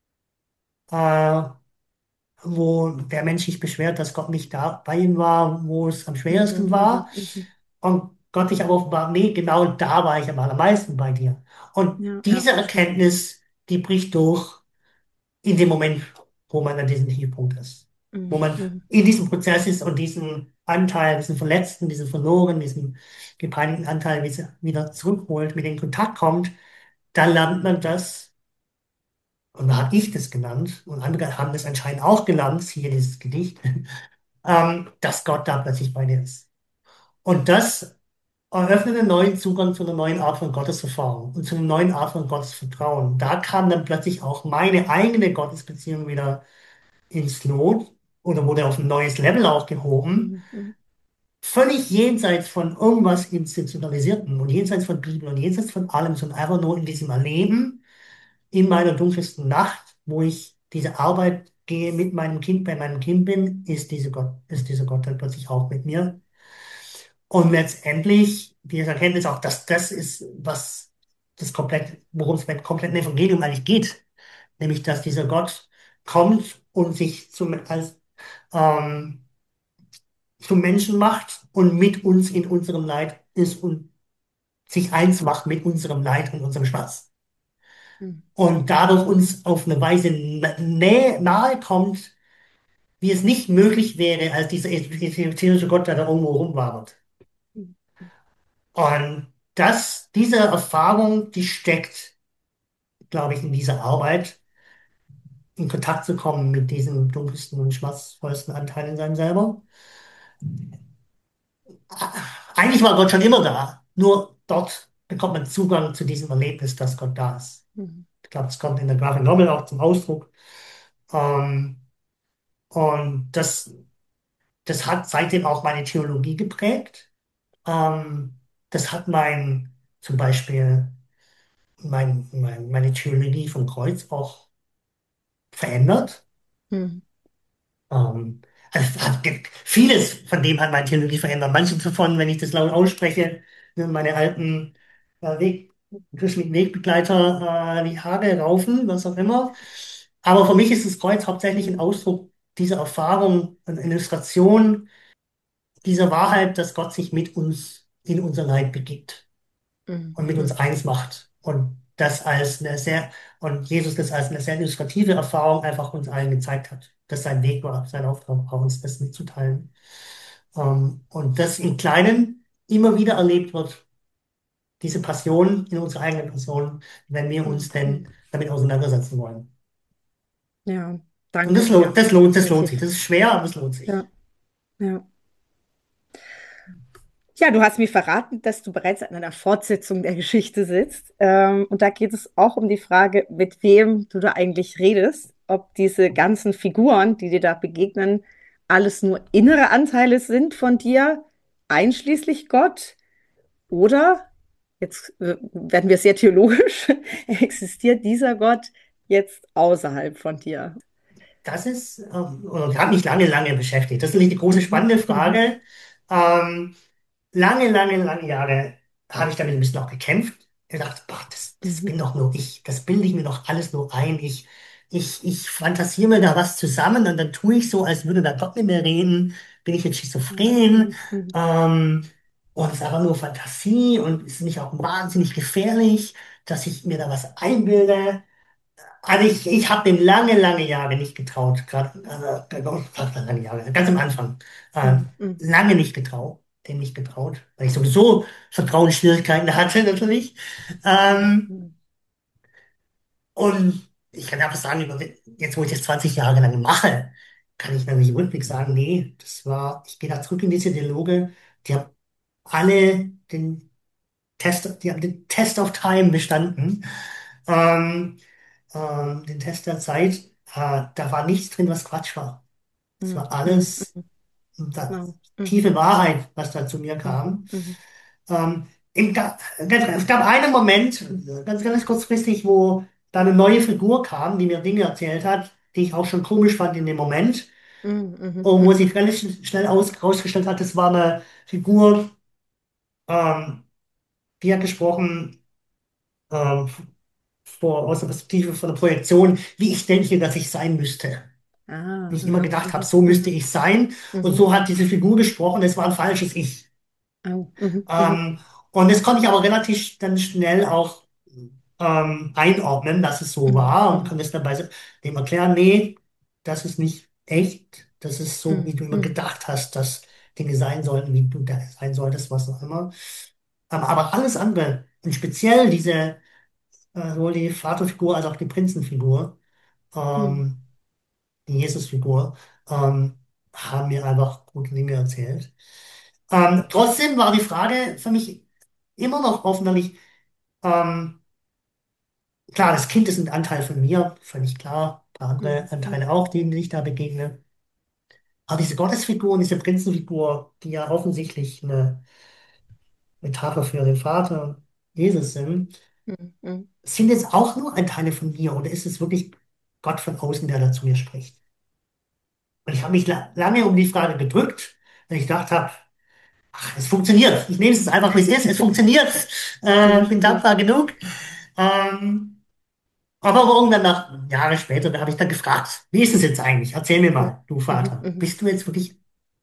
äh, wo der Mensch sich beschwert, dass Gott nicht da bei ihm war, wo es am Mhm. schwersten Mhm. war. Mhm. Und Gott sich aber offenbart, nee, genau da war ich am allermeisten bei dir. Und Ja, ja, diese schön. Erkenntnis, die bricht durch in dem Moment, wo man an diesem Tiefpunkt ist. Wo Mhm. man Mhm. in diesem Prozess ist und diesen Anteil, diesen Verletzten, diesen Verloren, diesen gepeinigten Anteil wieder wieder zurückholt, mit in Kontakt kommt, dann lernt man das, und da habe ich das gelernt, und andere haben das anscheinend auch gelernt, hier dieses Gedicht, ähm, dass Gott da plötzlich bei dir ist. Und das eröffnet einen neuen Zugang zu einer neuen Art von Gotteserfahrung und zu einer neuen Art von Gottesvertrauen. Da kam dann plötzlich auch meine eigene Gottesbeziehung wieder ins Lot oder wurde auf ein neues Level auch gehoben. Mhm. Mhm. Völlig jenseits von irgendwas Institutionalisierten und jenseits von Bibel und jenseits von allem, sondern einfach nur in diesem Erleben in meiner dunkelsten Nacht, wo ich diese Arbeit gehe mit meinem Kind, bei meinem Kind bin, ist diese Gott, ist dieser Gott dann plötzlich auch mit mir. Und letztendlich diese Erkenntnis auch, dass das ist, was das komplett, worum es beim kompletten Evangelium eigentlich geht. Nämlich, dass dieser Gott kommt und sich zum, als, ähm, zum Menschen macht und mit uns in unserem Leid ist und sich eins macht mit unserem Leid und unserem Schmerz. Mhm. Und dadurch uns auf eine Weise nä nahe kommt, wie es nicht möglich wäre, als dieser etherische Gott, der da irgendwo rumwabert. Mhm. Und das, diese Erfahrung, die steckt, glaube ich, in dieser Arbeit, in Kontakt zu kommen mit diesem dunkelsten und schmerzvollsten Anteil in seinem selber. Eigentlich war Gott schon immer da, nur dort bekommt man Zugang zu diesem Erlebnis, dass Gott da ist. Mhm. Ich glaube, das kommt in der Graphic Novel auch zum Ausdruck. Ähm, und das, das hat seitdem auch meine Theologie geprägt. Ähm, das hat mein, zum Beispiel mein, mein, meine Theologie vom Kreuz auch verändert. Mhm. Ähm, also, es hat ge- vieles von dem hat meine Theologie verändert. Manches davon, wenn ich das laut ausspreche, ne, meine alten äh, Weg, christlichen Wegbegleiter, äh, die Haare raufen, was auch immer. Aber für mich ist das Kreuz hauptsächlich ein Mhm. Ausdruck dieser Erfahrung, eine Illustration dieser Wahrheit, dass Gott sich mit uns in unser Leid begibt Mhm. und mit uns Mhm. eins macht. Und das als eine sehr, und Jesus das als eine sehr illustrative Erfahrung einfach uns allen gezeigt hat. Das sein Weg war, sein Auftrag war, uns das mitzuteilen. Ähm, und das im Kleinen immer wieder erlebt wird, diese Passion in unserer eigenen Person, wenn wir uns Mhm. denn damit auseinandersetzen wollen. Ja, Und danke das lohnt, dir. das lohnt, das lohnt sich. Definitiv. Das ist schwer, aber es lohnt sich. Ja, ja. Ja, du hast mir verraten, dass du bereits an einer Fortsetzung der Geschichte sitzt. Ähm, und da geht es auch um die Frage, mit wem du da eigentlich redest. Ob diese ganzen Figuren, die dir da begegnen, alles nur innere Anteile sind von dir, einschließlich Gott, oder jetzt äh, werden wir sehr theologisch. Existiert dieser Gott jetzt außerhalb von dir? Das ist, ähm, oder hat mich lange, lange beschäftigt. Das ist natürlich die große Mhm, spannende mhm, Frage. Ähm, lange, lange, lange Jahre habe ich damit ein bisschen auch gekämpft. Ich dachte, boah, das, das mhm, bin doch nur ich. Das bilde ich mir doch alles nur ein. Ich, ich, ich fantasiere mir da was zusammen und dann tue ich so, als würde da Gott mit mir reden. Bin ich jetzt mhm, schizophren? mhm, mhm, Ähm, und es ist aber nur Fantasie und ist nicht auch wahnsinnig gefährlich, dass ich mir da was einbilde. Also ich, ich habe dem lange, lange Jahre nicht getraut. Gerade, also, fast lange Jahre, ganz am Anfang. Äh, mhm, mhm, lange nicht getraut, dem nicht getraut, weil ich sowieso Vertrauensschwierigkeiten hatte, natürlich. mhm, Ähm, mhm, und ich kann einfach sagen, über- jetzt wo ich das zwanzig Jahre lang mache, kann ich natürlich im Rückblick sagen, nee, das war, ich gehe da zurück in diese Dialoge, die haben alle den Test, die haben den Test of Time bestanden. Ähm, ähm, den Test der Zeit, äh, da war nichts drin, was Quatsch war. Es mhm, war mhm, alles mhm. da, Wow. Mhm, tiefe Wahrheit, was da zu mir mhm, kam. mhm, Ähm, im, Ga- es gab einen Moment, ganz, ganz kurzfristig, wo da eine neue Figur kam, die mir Dinge erzählt hat, die ich auch schon komisch fand in dem Moment. mhm, mhm, Und wo mhm, sich relativ schnell aus, rausgestellt hat, das war eine Figur, ähm, die hat gesprochen, ähm, vor, aus der Perspektive von der Projektion, wie ich denke, dass ich sein müsste. Wie Ah, ich immer mhm, gedacht habe, mhm, so müsste mhm, ich sein. Und mhm. so hat diese Figur gesprochen, es war ein falsches Ich. Au, mhm, mhm, Ähm, und das konnte ich aber relativ dann schnell auch ähm, einordnen, dass es so mhm, war und mhm, konnte es dann bei dem erklären, nee, das ist nicht echt. Das ist so, wie mhm, du immer mhm, gedacht hast, dass Dinge sein sollten, wie du da sein solltest, was auch immer. Ähm, aber alles andere, und speziell diese, äh, sowohl die Vaterfigur als auch die Prinzenfigur, mhm, ähm, die Jesusfigur, ähm, haben mir einfach gute Dinge erzählt. Ähm, trotzdem war die Frage für mich immer noch offen, weil ich, ähm, klar, das Kind ist ein Anteil von mir, völlig klar, ein paar andere mhm, mhm, Anteile auch, denen ich da begegne. Aber diese Gottesfigur und diese Prinzenfigur, die ja offensichtlich eine Metapher für den Vater Jesus sind, mhm, mhm, sind jetzt auch nur Anteile von mir oder ist es wirklich Gott von außen, der da zu mir spricht? Und ich habe mich la lange um die Frage gedrückt, weil ich gedacht habe, ach, es funktioniert. Ich nehme es einfach, wie es ist. Es funktioniert. Äh, mhm, bin mhm, dankbar genug. Ähm, aber irgendwann nach Jahre später, da habe ich dann gefragt, wie ist es jetzt eigentlich? Erzähl mir mhm, mal, du mhm, Vater. mhm, Bist du jetzt wirklich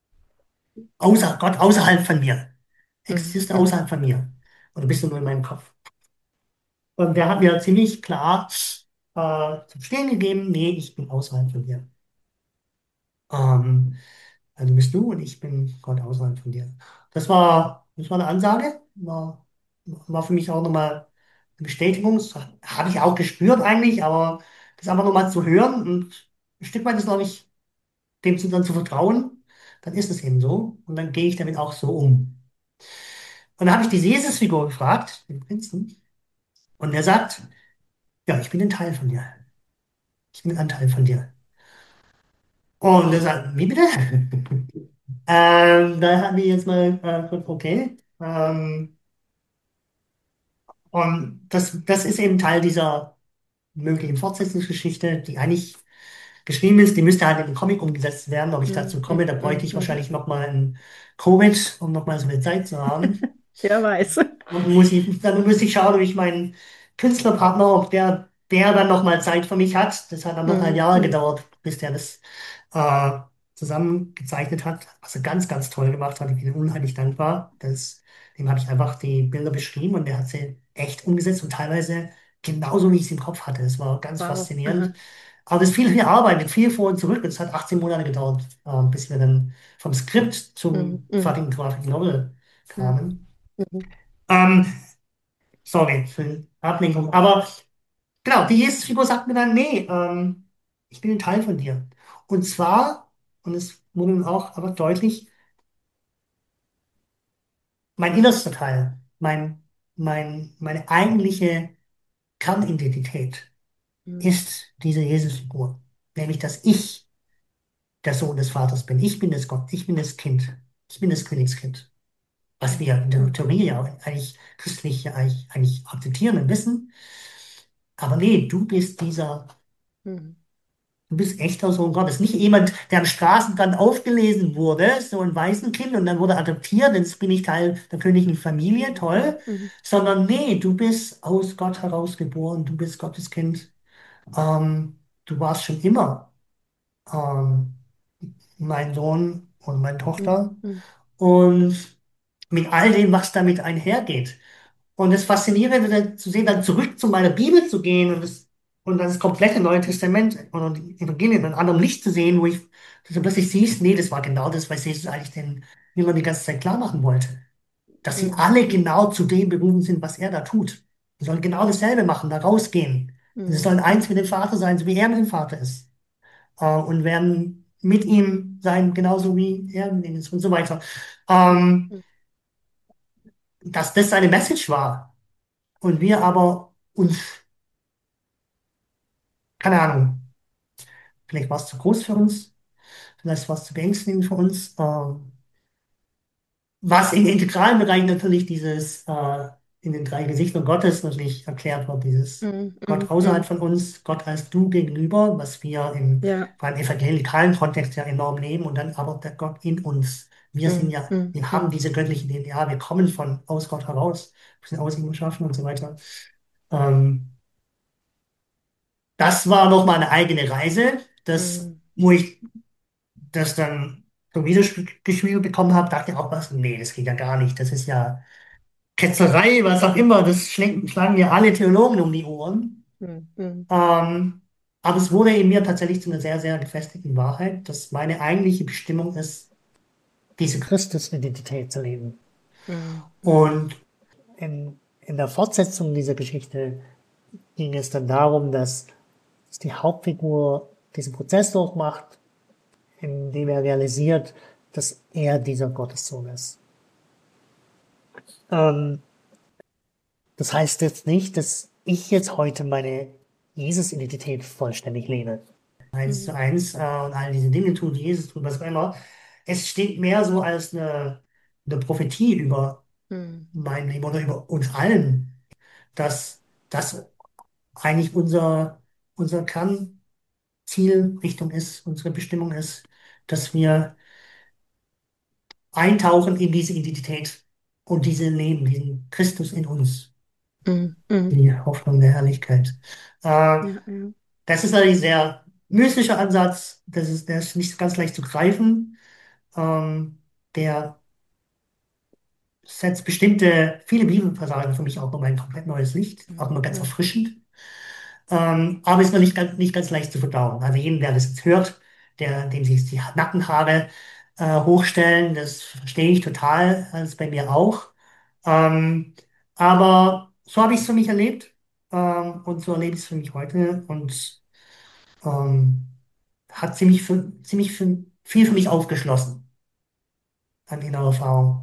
außer Gott, außerhalb von mir? mhm, Existierst du mhm, außerhalb von mir? Oder bist du nur in meinem Kopf? Und der hat mir ziemlich klar äh, zu verstehen gegeben, nee, ich bin außerhalb von dir. Ähm, Also bist du und ich bin Gott außerhalb von dir. Das war, das war eine Ansage, war, war für mich auch nochmal eine Bestätigung. Das habe ich auch gespürt eigentlich, aber das einfach nochmal zu hören und ein Stück weit ist, glaube ich, dem zu, dann zu vertrauen, dann ist es eben so und dann gehe ich damit auch so um. Und dann habe ich diese Jesusfigur gefragt, den Prinzen, und er sagt, ja, ich bin ein Teil von dir. Ich bin ein Anteil von dir. Und er sagt, wie bitte? Ähm, da haben wir jetzt mal äh, kurz, okay. Ähm, und das, das ist eben Teil dieser möglichen Fortsetzungsgeschichte, die eigentlich geschrieben ist. Die müsste halt in den Comic umgesetzt werden. Ob ich dazu mhm, komme, mhm, da bräuchte mhm, ich mhm. wahrscheinlich nochmal ein Covid, um nochmal so eine Zeit zu haben. Wer weiß. Und muss ich, dann muss ich schauen, ob ich meinen Künstlerpartner, ob der, der dann nochmal Zeit für mich hat. Das hat anderthalb Mhm, Jahre mhm. gedauert, bis der das äh, zusammengezeichnet hat. Was er ganz, ganz toll gemacht hat. Ich bin ihm unheimlich dankbar. Das, dem habe ich einfach die Bilder beschrieben und der hat sie echt umgesetzt und teilweise genauso, wie ich es im Kopf hatte. Es war ganz Wow. faszinierend. Aha. Aber es ist viel, viel Arbeit, mit viel vor und zurück. Es hat achtzehn Monate gedauert, äh, bis wir dann vom Skript Mhm, zum mhm, fertigen Graphic Novel mhm, kamen. mhm, Ähm, Sorry für die Ablenkung. Aber genau, die Jesus-Figur sagt mir dann, nee, ähm, ich bin ein Teil von dir. Und zwar, und es wurde nun auch aber deutlich, mein innerster Teil, mein, mein, meine eigentliche Kernidentität mhm. ist diese Jesus-Figur. Nämlich, dass ich der Sohn des Vaters bin. Ich bin das Gott, ich bin das Kind. Ich bin das Königskind. was wir in der Theorie ja eigentlich christlich ja eigentlich, eigentlich akzeptieren und wissen. Aber nee, du bist dieser, Mhm. du bist echter Sohn Gottes. Nicht jemand, der am Straßenrand aufgelesen wurde, so ein Waisenkind, und dann wurde adoptiert, jetzt bin ich Teil der königlichen Familie, Mhm. Mhm. toll. Mhm. Sondern nee, du bist aus Gott heraus geboren, du bist Gottes Kind. Ähm, du warst schon immer ähm, mein Sohn und meine Mhm. Tochter. Mhm. Und mit all dem, was damit einhergeht. Und das Faszinierende dann zu sehen, dann zurück zu meiner Bibel zu gehen und das, und dann das komplette Neue Testament oder die Evangelien in einem anderen Licht zu sehen, wo ich dass du plötzlich siehst, nee, das war genau das, was Jesus eigentlich den Jüngern die ganze Zeit klar machen wollte. Dass sie Mhm. alle Mhm. genau zu dem berufen sind, was er da tut. Sie sollen genau dasselbe machen, da rausgehen. Und sie Mhm. sollen eins Mhm. mit dem Vater sein, so wie er mit dem Vater ist. Äh, und werden mit ihm sein, genauso wie er mit ihm ist und so weiter. Ähm, dass das seine Message war. Und wir aber uns, keine Ahnung, vielleicht war es zu groß für uns, vielleicht war es zu beängstigend für uns. Ähm, was im integralen Bereich natürlich dieses, äh, in den drei Gesichtern Gottes natürlich erklärt wird, dieses Mhm. Gott Mhm. außerhalb Mhm. von uns, Gott als du gegenüber, was wir im, Ja. beim evangelikalen Kontext ja enorm leben, und dann aber der Gott in uns. Wir sind Mhm. ja, Mhm. wir haben Mhm. diese göttliche D N A, wir kommen von aus Gott heraus, wir sind aus ihm geschaffen und so weiter. Ähm, Das war noch mal eine eigene Reise, das, Mhm. wo ich das dann so wiedergespiegelt bekommen habe, dachte ich auch was, nee, das geht ja gar nicht. Das ist ja Ketzerei, was auch immer. Das schlagen, schlagen mir alle Theologen um die Ohren. Mhm. Mhm. Ähm, aber es wurde in mir tatsächlich zu einer sehr, sehr gefestigten Wahrheit, dass meine eigentliche Bestimmung ist, diese Christusidentität zu leben. Mhm. Mhm. Und in, in der Fortsetzung dieser Geschichte ging es dann darum, dass, dass die Hauptfigur diesen Prozess durchmacht, indem er realisiert, dass er dieser Gottessohn ist. Ähm, das heißt jetzt nicht, dass ich jetzt heute meine Jesus-Identität vollständig lebe. Eins zu Mhm. eins äh, und all diese Dinge tut, Jesus tut, was auch immer. Es steht mehr so als eine, eine Prophetie über Mhm. mein Leben oder über uns allen, dass das eigentlich unser, unser Kernzielrichtung ist, unsere Bestimmung ist, dass wir eintauchen in diese Identität und diese Leben, diesen Christus in uns, Mhm. Mhm. die Hoffnung der Herrlichkeit. Äh, Ja, ja. das ist natürlich ein sehr mystischer Ansatz, das ist, der ist nicht ganz leicht zu greifen. Ähm, der setzt bestimmte, viele Bibelpassagen für mich auch nochmal ein komplett neues Licht, auch Mhm. mal ganz Mhm. erfrischend. Ähm, aber ist noch nicht ganz, nicht ganz leicht zu verdauen. Also jeden, der das jetzt hört, der, dem sich die Nackenhaare äh, hochstellen, das verstehe ich total, das ist bei mir auch. Ähm, aber so habe ich es für mich erlebt, ähm, und so erlebe ich es für mich heute, und ähm, hat ziemlich, für, ziemlich für, viel für mich aufgeschlossen an innerer Erfahrung.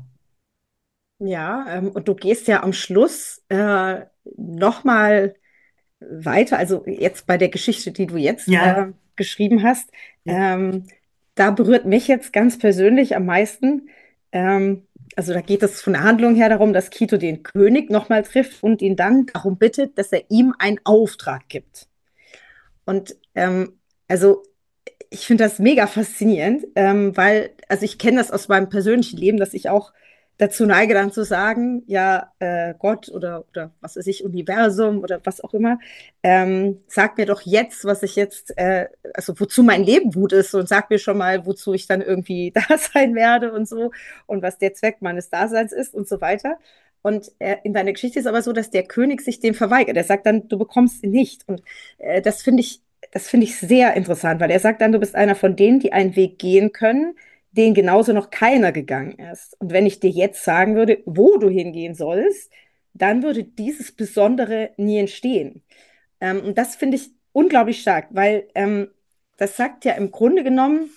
Ja, ähm, und du gehst ja am Schluss äh, nochmal weiter, also jetzt bei der Geschichte, die du jetzt äh, Ja, geschrieben hast, ja, ähm, da berührt mich jetzt ganz persönlich am meisten. Ähm, also da geht es von der Handlung her darum, dass Kito den König nochmal trifft und ihn dann darum bittet, dass er ihm einen Auftrag gibt. Und ähm, also ich finde das mega faszinierend, ähm, weil, also ich kenne das aus meinem persönlichen Leben, dass ich auch dazu neige, dann zu sagen, ja, äh, Gott oder, oder was weiß ich, Universum oder was auch immer, ähm, sag mir doch jetzt, was ich jetzt, äh, also wozu mein Leben gut ist und sag mir schon mal, wozu ich dann irgendwie da sein werde und so und was der Zweck meines Daseins ist und so weiter. Und äh, in deiner Geschichte ist aber so, dass der König sich dem verweigert. Er sagt dann, du bekommst ihn nicht. Und äh, das finde ich das finde ich sehr interessant, weil er sagt dann, du bist einer von denen, die einen Weg gehen können, den genauso noch keiner gegangen ist. Und wenn ich dir jetzt sagen würde, wo du hingehen sollst, dann würde dieses Besondere nie entstehen. Ähm, und das finde ich unglaublich stark, weil ähm, das sagt ja im Grunde genommen,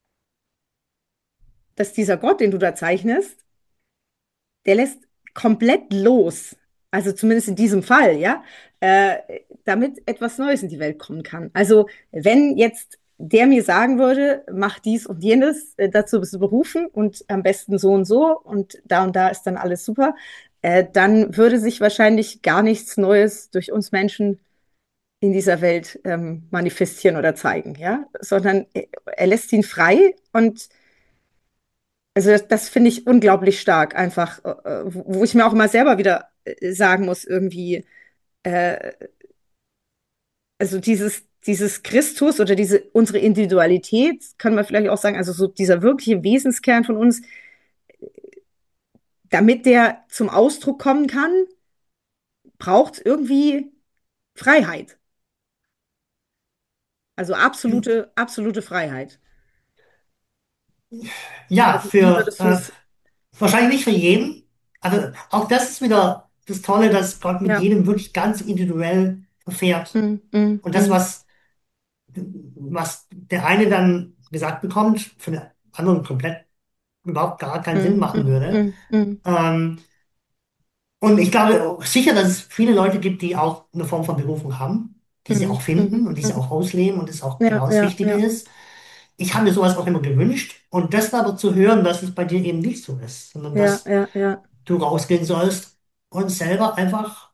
dass dieser Gott, den du da zeichnest, der lässt komplett los. Also zumindest in diesem Fall, ja, äh, damit etwas Neues in die Welt kommen kann. Also wenn jetzt der mir sagen würde, mach dies und jenes, äh, dazu bist du berufen und am besten so und so und da und da ist dann alles super, äh, dann würde sich wahrscheinlich gar nichts Neues durch uns Menschen in dieser Welt ähm, manifestieren oder zeigen, ja, sondern er, er lässt ihn frei und also das, das finde ich unglaublich stark, einfach, äh, wo wo ich mir auch immer selber wieder äh, sagen muss, irgendwie, äh, also dieses, dieses Christus oder diese, unsere Individualität, können wir vielleicht auch sagen, also so dieser wirkliche Wesenskern von uns, damit der zum Ausdruck kommen kann, braucht es irgendwie Freiheit. Also absolute, absolute Freiheit. Ja, Also wie für würdest du äh, es, wahrscheinlich nicht für jeden. Also auch das ist wieder das Tolle, dass Gott mit ja. jedem wirklich ganz individuell verfährt. Mm, mm, Und das, mm, was, was der eine dann gesagt bekommt, für den anderen komplett überhaupt gar keinen Sinn mm, machen mm, würde. mm, mm, Ähm, und ich glaube sicher, dass es viele Leute gibt, die auch eine Form von Berufung haben, die sie mm, auch mm, finden und die sie mm. auch ausleben und das auch Ja, genau das ja, Richtige ja, ist. Ich habe mir sowas auch immer gewünscht und das aber zu hören, dass es bei dir eben nicht so ist, sondern ja, dass ja, ja. du rausgehen sollst und selber einfach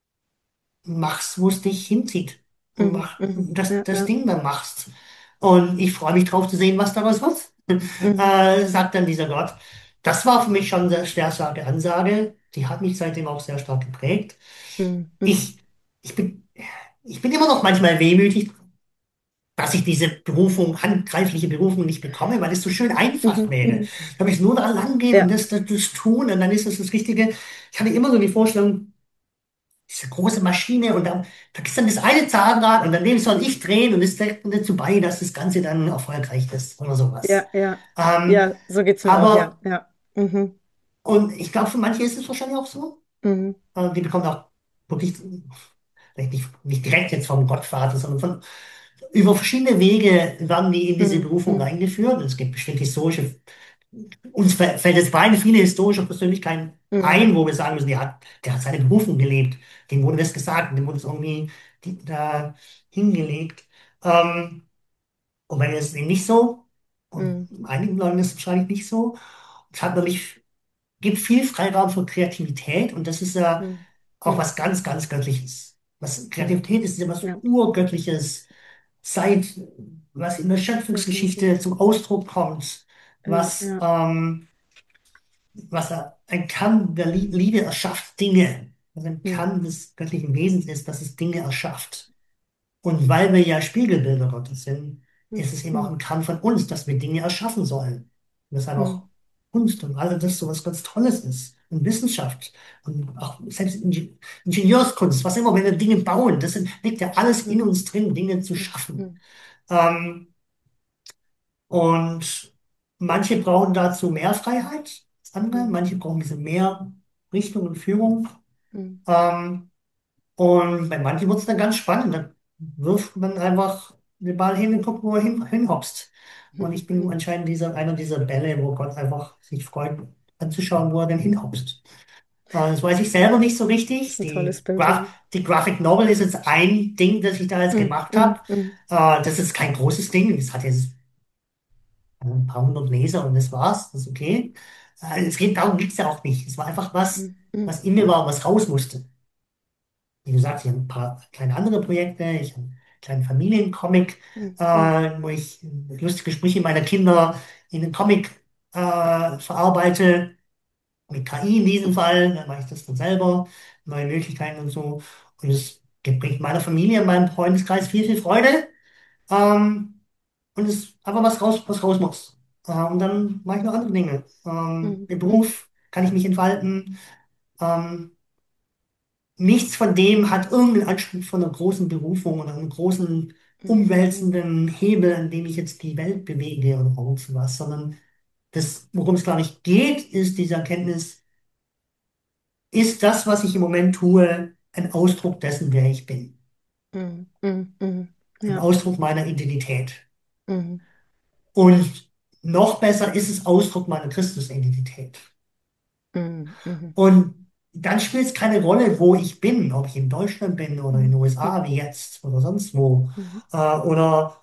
machst, wo es dich hinzieht und Mm, mach mm, das, ja, das ja. Ding dann machst. Und ich freue mich drauf zu sehen, was daraus wird, Mm, äh, sagt dann dieser Gott. Das war für mich schon eine sehr starke Ansage. Die hat mich seitdem auch sehr stark geprägt. mm, mm, Ich, ich bin, ich bin immer noch manchmal wehmütig, dass ich diese Berufung, handgreifliche Berufung nicht bekomme, weil es so schön einfach mhm, wäre. mhm. Da muss ich nur da lang gehen und Ja, das, das, das tun und dann ist das das Richtige. Ich hatte immer so die Vorstellung, diese große Maschine und dann, da ist dann das eine Zahnrad und daneben soll ich drehen und es trägt dann dazu bei, dass das Ganze dann erfolgreich ist oder sowas. ja, ja. Ähm, Ja, so geht's mir auch, ja, aber, ja. Mhm, und ich glaube, für manche ist es wahrscheinlich auch so. mhm, Äh, die bekommen auch wirklich, vielleicht nicht, nicht direkt jetzt vom Gottvater, sondern von, über verschiedene Wege werden die in diese mhm, Berufung mhm, reingeführt. Und es gibt bestimmt historische, uns fä- fällt jetzt beide viele historische Persönlichkeiten mhm, ein, wo wir sagen müssen, der hat, der hat seine Berufung gelebt. Dem wurde das gesagt, dem wurde es irgendwie die, da hingelegt. Ähm, und bei mir ist es eben nicht so. Und mhm, einigen Leuten ist es wahrscheinlich nicht so. Es hat nämlich, gibt viel Freiraum für Kreativität und das ist ja mhm, auch mhm, was ganz, ganz Göttliches. Was mhm. Kreativität ist, ist ja was Ja, Urgöttliches. Zeit, was in der Schöpfungsgeschichte definitiv. zum Ausdruck kommt, Ja, was, ja. ähm, was er- ein Kern der Lie- Liebe erschafft Dinge. Was ein Mhm, Kern des göttlichen Wesens ist, dass es Dinge erschafft. Und weil wir ja Spiegelbilder Gottes sind, ist es eben auch mhm, ein Kern von uns, dass wir Dinge erschaffen sollen. Und deshalb auch mhm, Kunst und all das so was ganz Tolles ist. Und Wissenschaft und auch selbst Inge- Ingenieurskunst, was immer, wenn wir Dinge bauen, das sind, liegt ja alles in mhm, uns drin, Dinge zu mhm, schaffen. mhm, Ähm, und manche brauchen dazu mehr Freiheit als andere, mhm, manche brauchen ein bisschen mehr Richtung und Führung. mhm, Ähm, und bei manchen wird es dann ganz spannend. Da wirft man einfach den Ball hin und guckt, wo er hin, hinhopst. Und mhm, ich bin mhm. anscheinend dieser, einer dieser Bälle, wo Gott einfach sich freut, anzuschauen, wo er denn hinhopst. Äh, das weiß ich selber nicht so Das richtig. ist ein tolles Die, Bild, ja. Gra die Graphic Novel ist jetzt ein Ding, das ich da jetzt Mhm, gemacht habe. mhm, mhm, Äh, das ist kein großes Ding. Das hat jetzt ein paar hundert Leser und das war's, das ist okay. Äh, es geht, darum geht's ja auch nicht. Es war einfach was, mhm, mhm, was in mir war, was raus musste. Wie gesagt, ich habe ein paar kleine andere Projekte, ich habe einen kleinen Familiencomic, mhm, äh, mhm, wo ich lustige Sprüche meiner Kinder in den Comic äh, verarbeite, mit K I in diesem Fall, dann mache ich das dann selber, neue Möglichkeiten und so. Und es bringt meiner Familie, meinem Freundeskreis viel, viel Freude. Ähm, und es ist einfach was raus, was raus muss. Äh, und dann mache ich noch andere Dinge. Ähm, mhm, im mhm, Beruf kann ich mich entfalten. Ähm, nichts von dem hat irgendeinen Anspruch von einer großen Berufung oder einem großen mhm, mhm, umwälzenden Hebel, an dem ich jetzt die Welt bewege oder irgend was, sondern das, worum es, glaube ich, geht, ist diese Erkenntnis, ist das, was ich im Moment tue, ein Ausdruck dessen, wer ich bin. mhm, mhm, mhm. Ein Ja. Ausdruck meiner Identität. Mhm, Und noch besser ist es Ausdruck meiner Christusidentität. mhm, mhm, Und dann spielt es keine Rolle, wo ich bin, ob ich in Deutschland bin oder in den mhm, U S A mhm, wie jetzt oder sonst wo. mhm, Äh, oder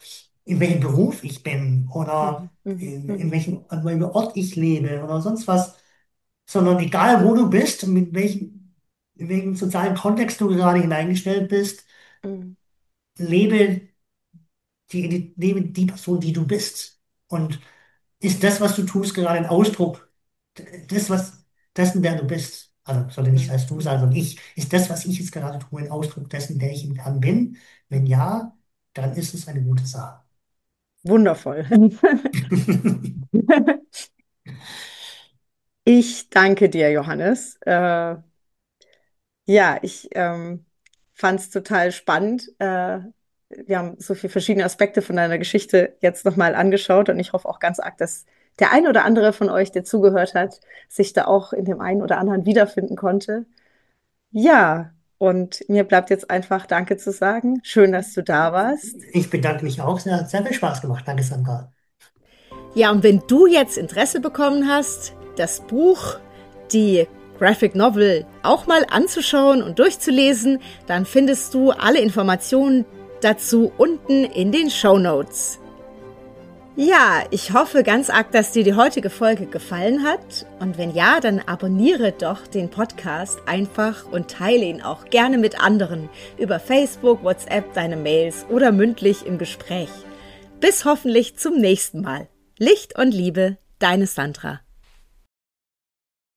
in welchem Beruf ich bin oder Mhm. Mhm. in, in Mhm. welchem, an welchem Ort ich lebe oder sonst was, sondern egal wo du bist, mit welchem, in welchem sozialen Kontext du gerade hineingestellt bist, Mhm. lebe die, lebe die Person, die du bist. Und ist das, was du tust, gerade ein Ausdruck das, was, dessen, wer du bist? Also sollte nicht Mhm. als du sein, sondern ich. Ist das, was ich jetzt gerade tue, ein Ausdruck dessen, der ich im Kern bin? Wenn Mhm. ja, dann ist es eine gute Sache. Wundervoll. Ich danke dir, Johannes. Äh, ja, ich ähm, fand es total spannend. Äh, wir haben so viele verschiedene Aspekte von deiner Geschichte jetzt nochmal angeschaut und ich hoffe auch ganz arg, dass der ein oder andere von euch, der zugehört hat, sich da auch in dem einen oder anderen wiederfinden konnte. Ja, und mir bleibt jetzt einfach Danke zu sagen. Schön, dass du da warst. Ich bedanke mich auch sehr. Hat sehr viel Spaß gemacht. Danke, Sandra. Ja, und wenn du jetzt Interesse bekommen hast, das Buch, die Graphic Novel auch mal anzuschauen und durchzulesen, dann findest du alle Informationen dazu unten in den Shownotes. Ja, ich hoffe ganz arg, dass dir die heutige Folge gefallen hat. Und wenn ja, dann abonniere doch den Podcast einfach und teile ihn auch gerne mit anderen über Facebook, WhatsApp, deine Mails oder mündlich im Gespräch. Bis hoffentlich zum nächsten Mal. Licht und Liebe, deine Sandra.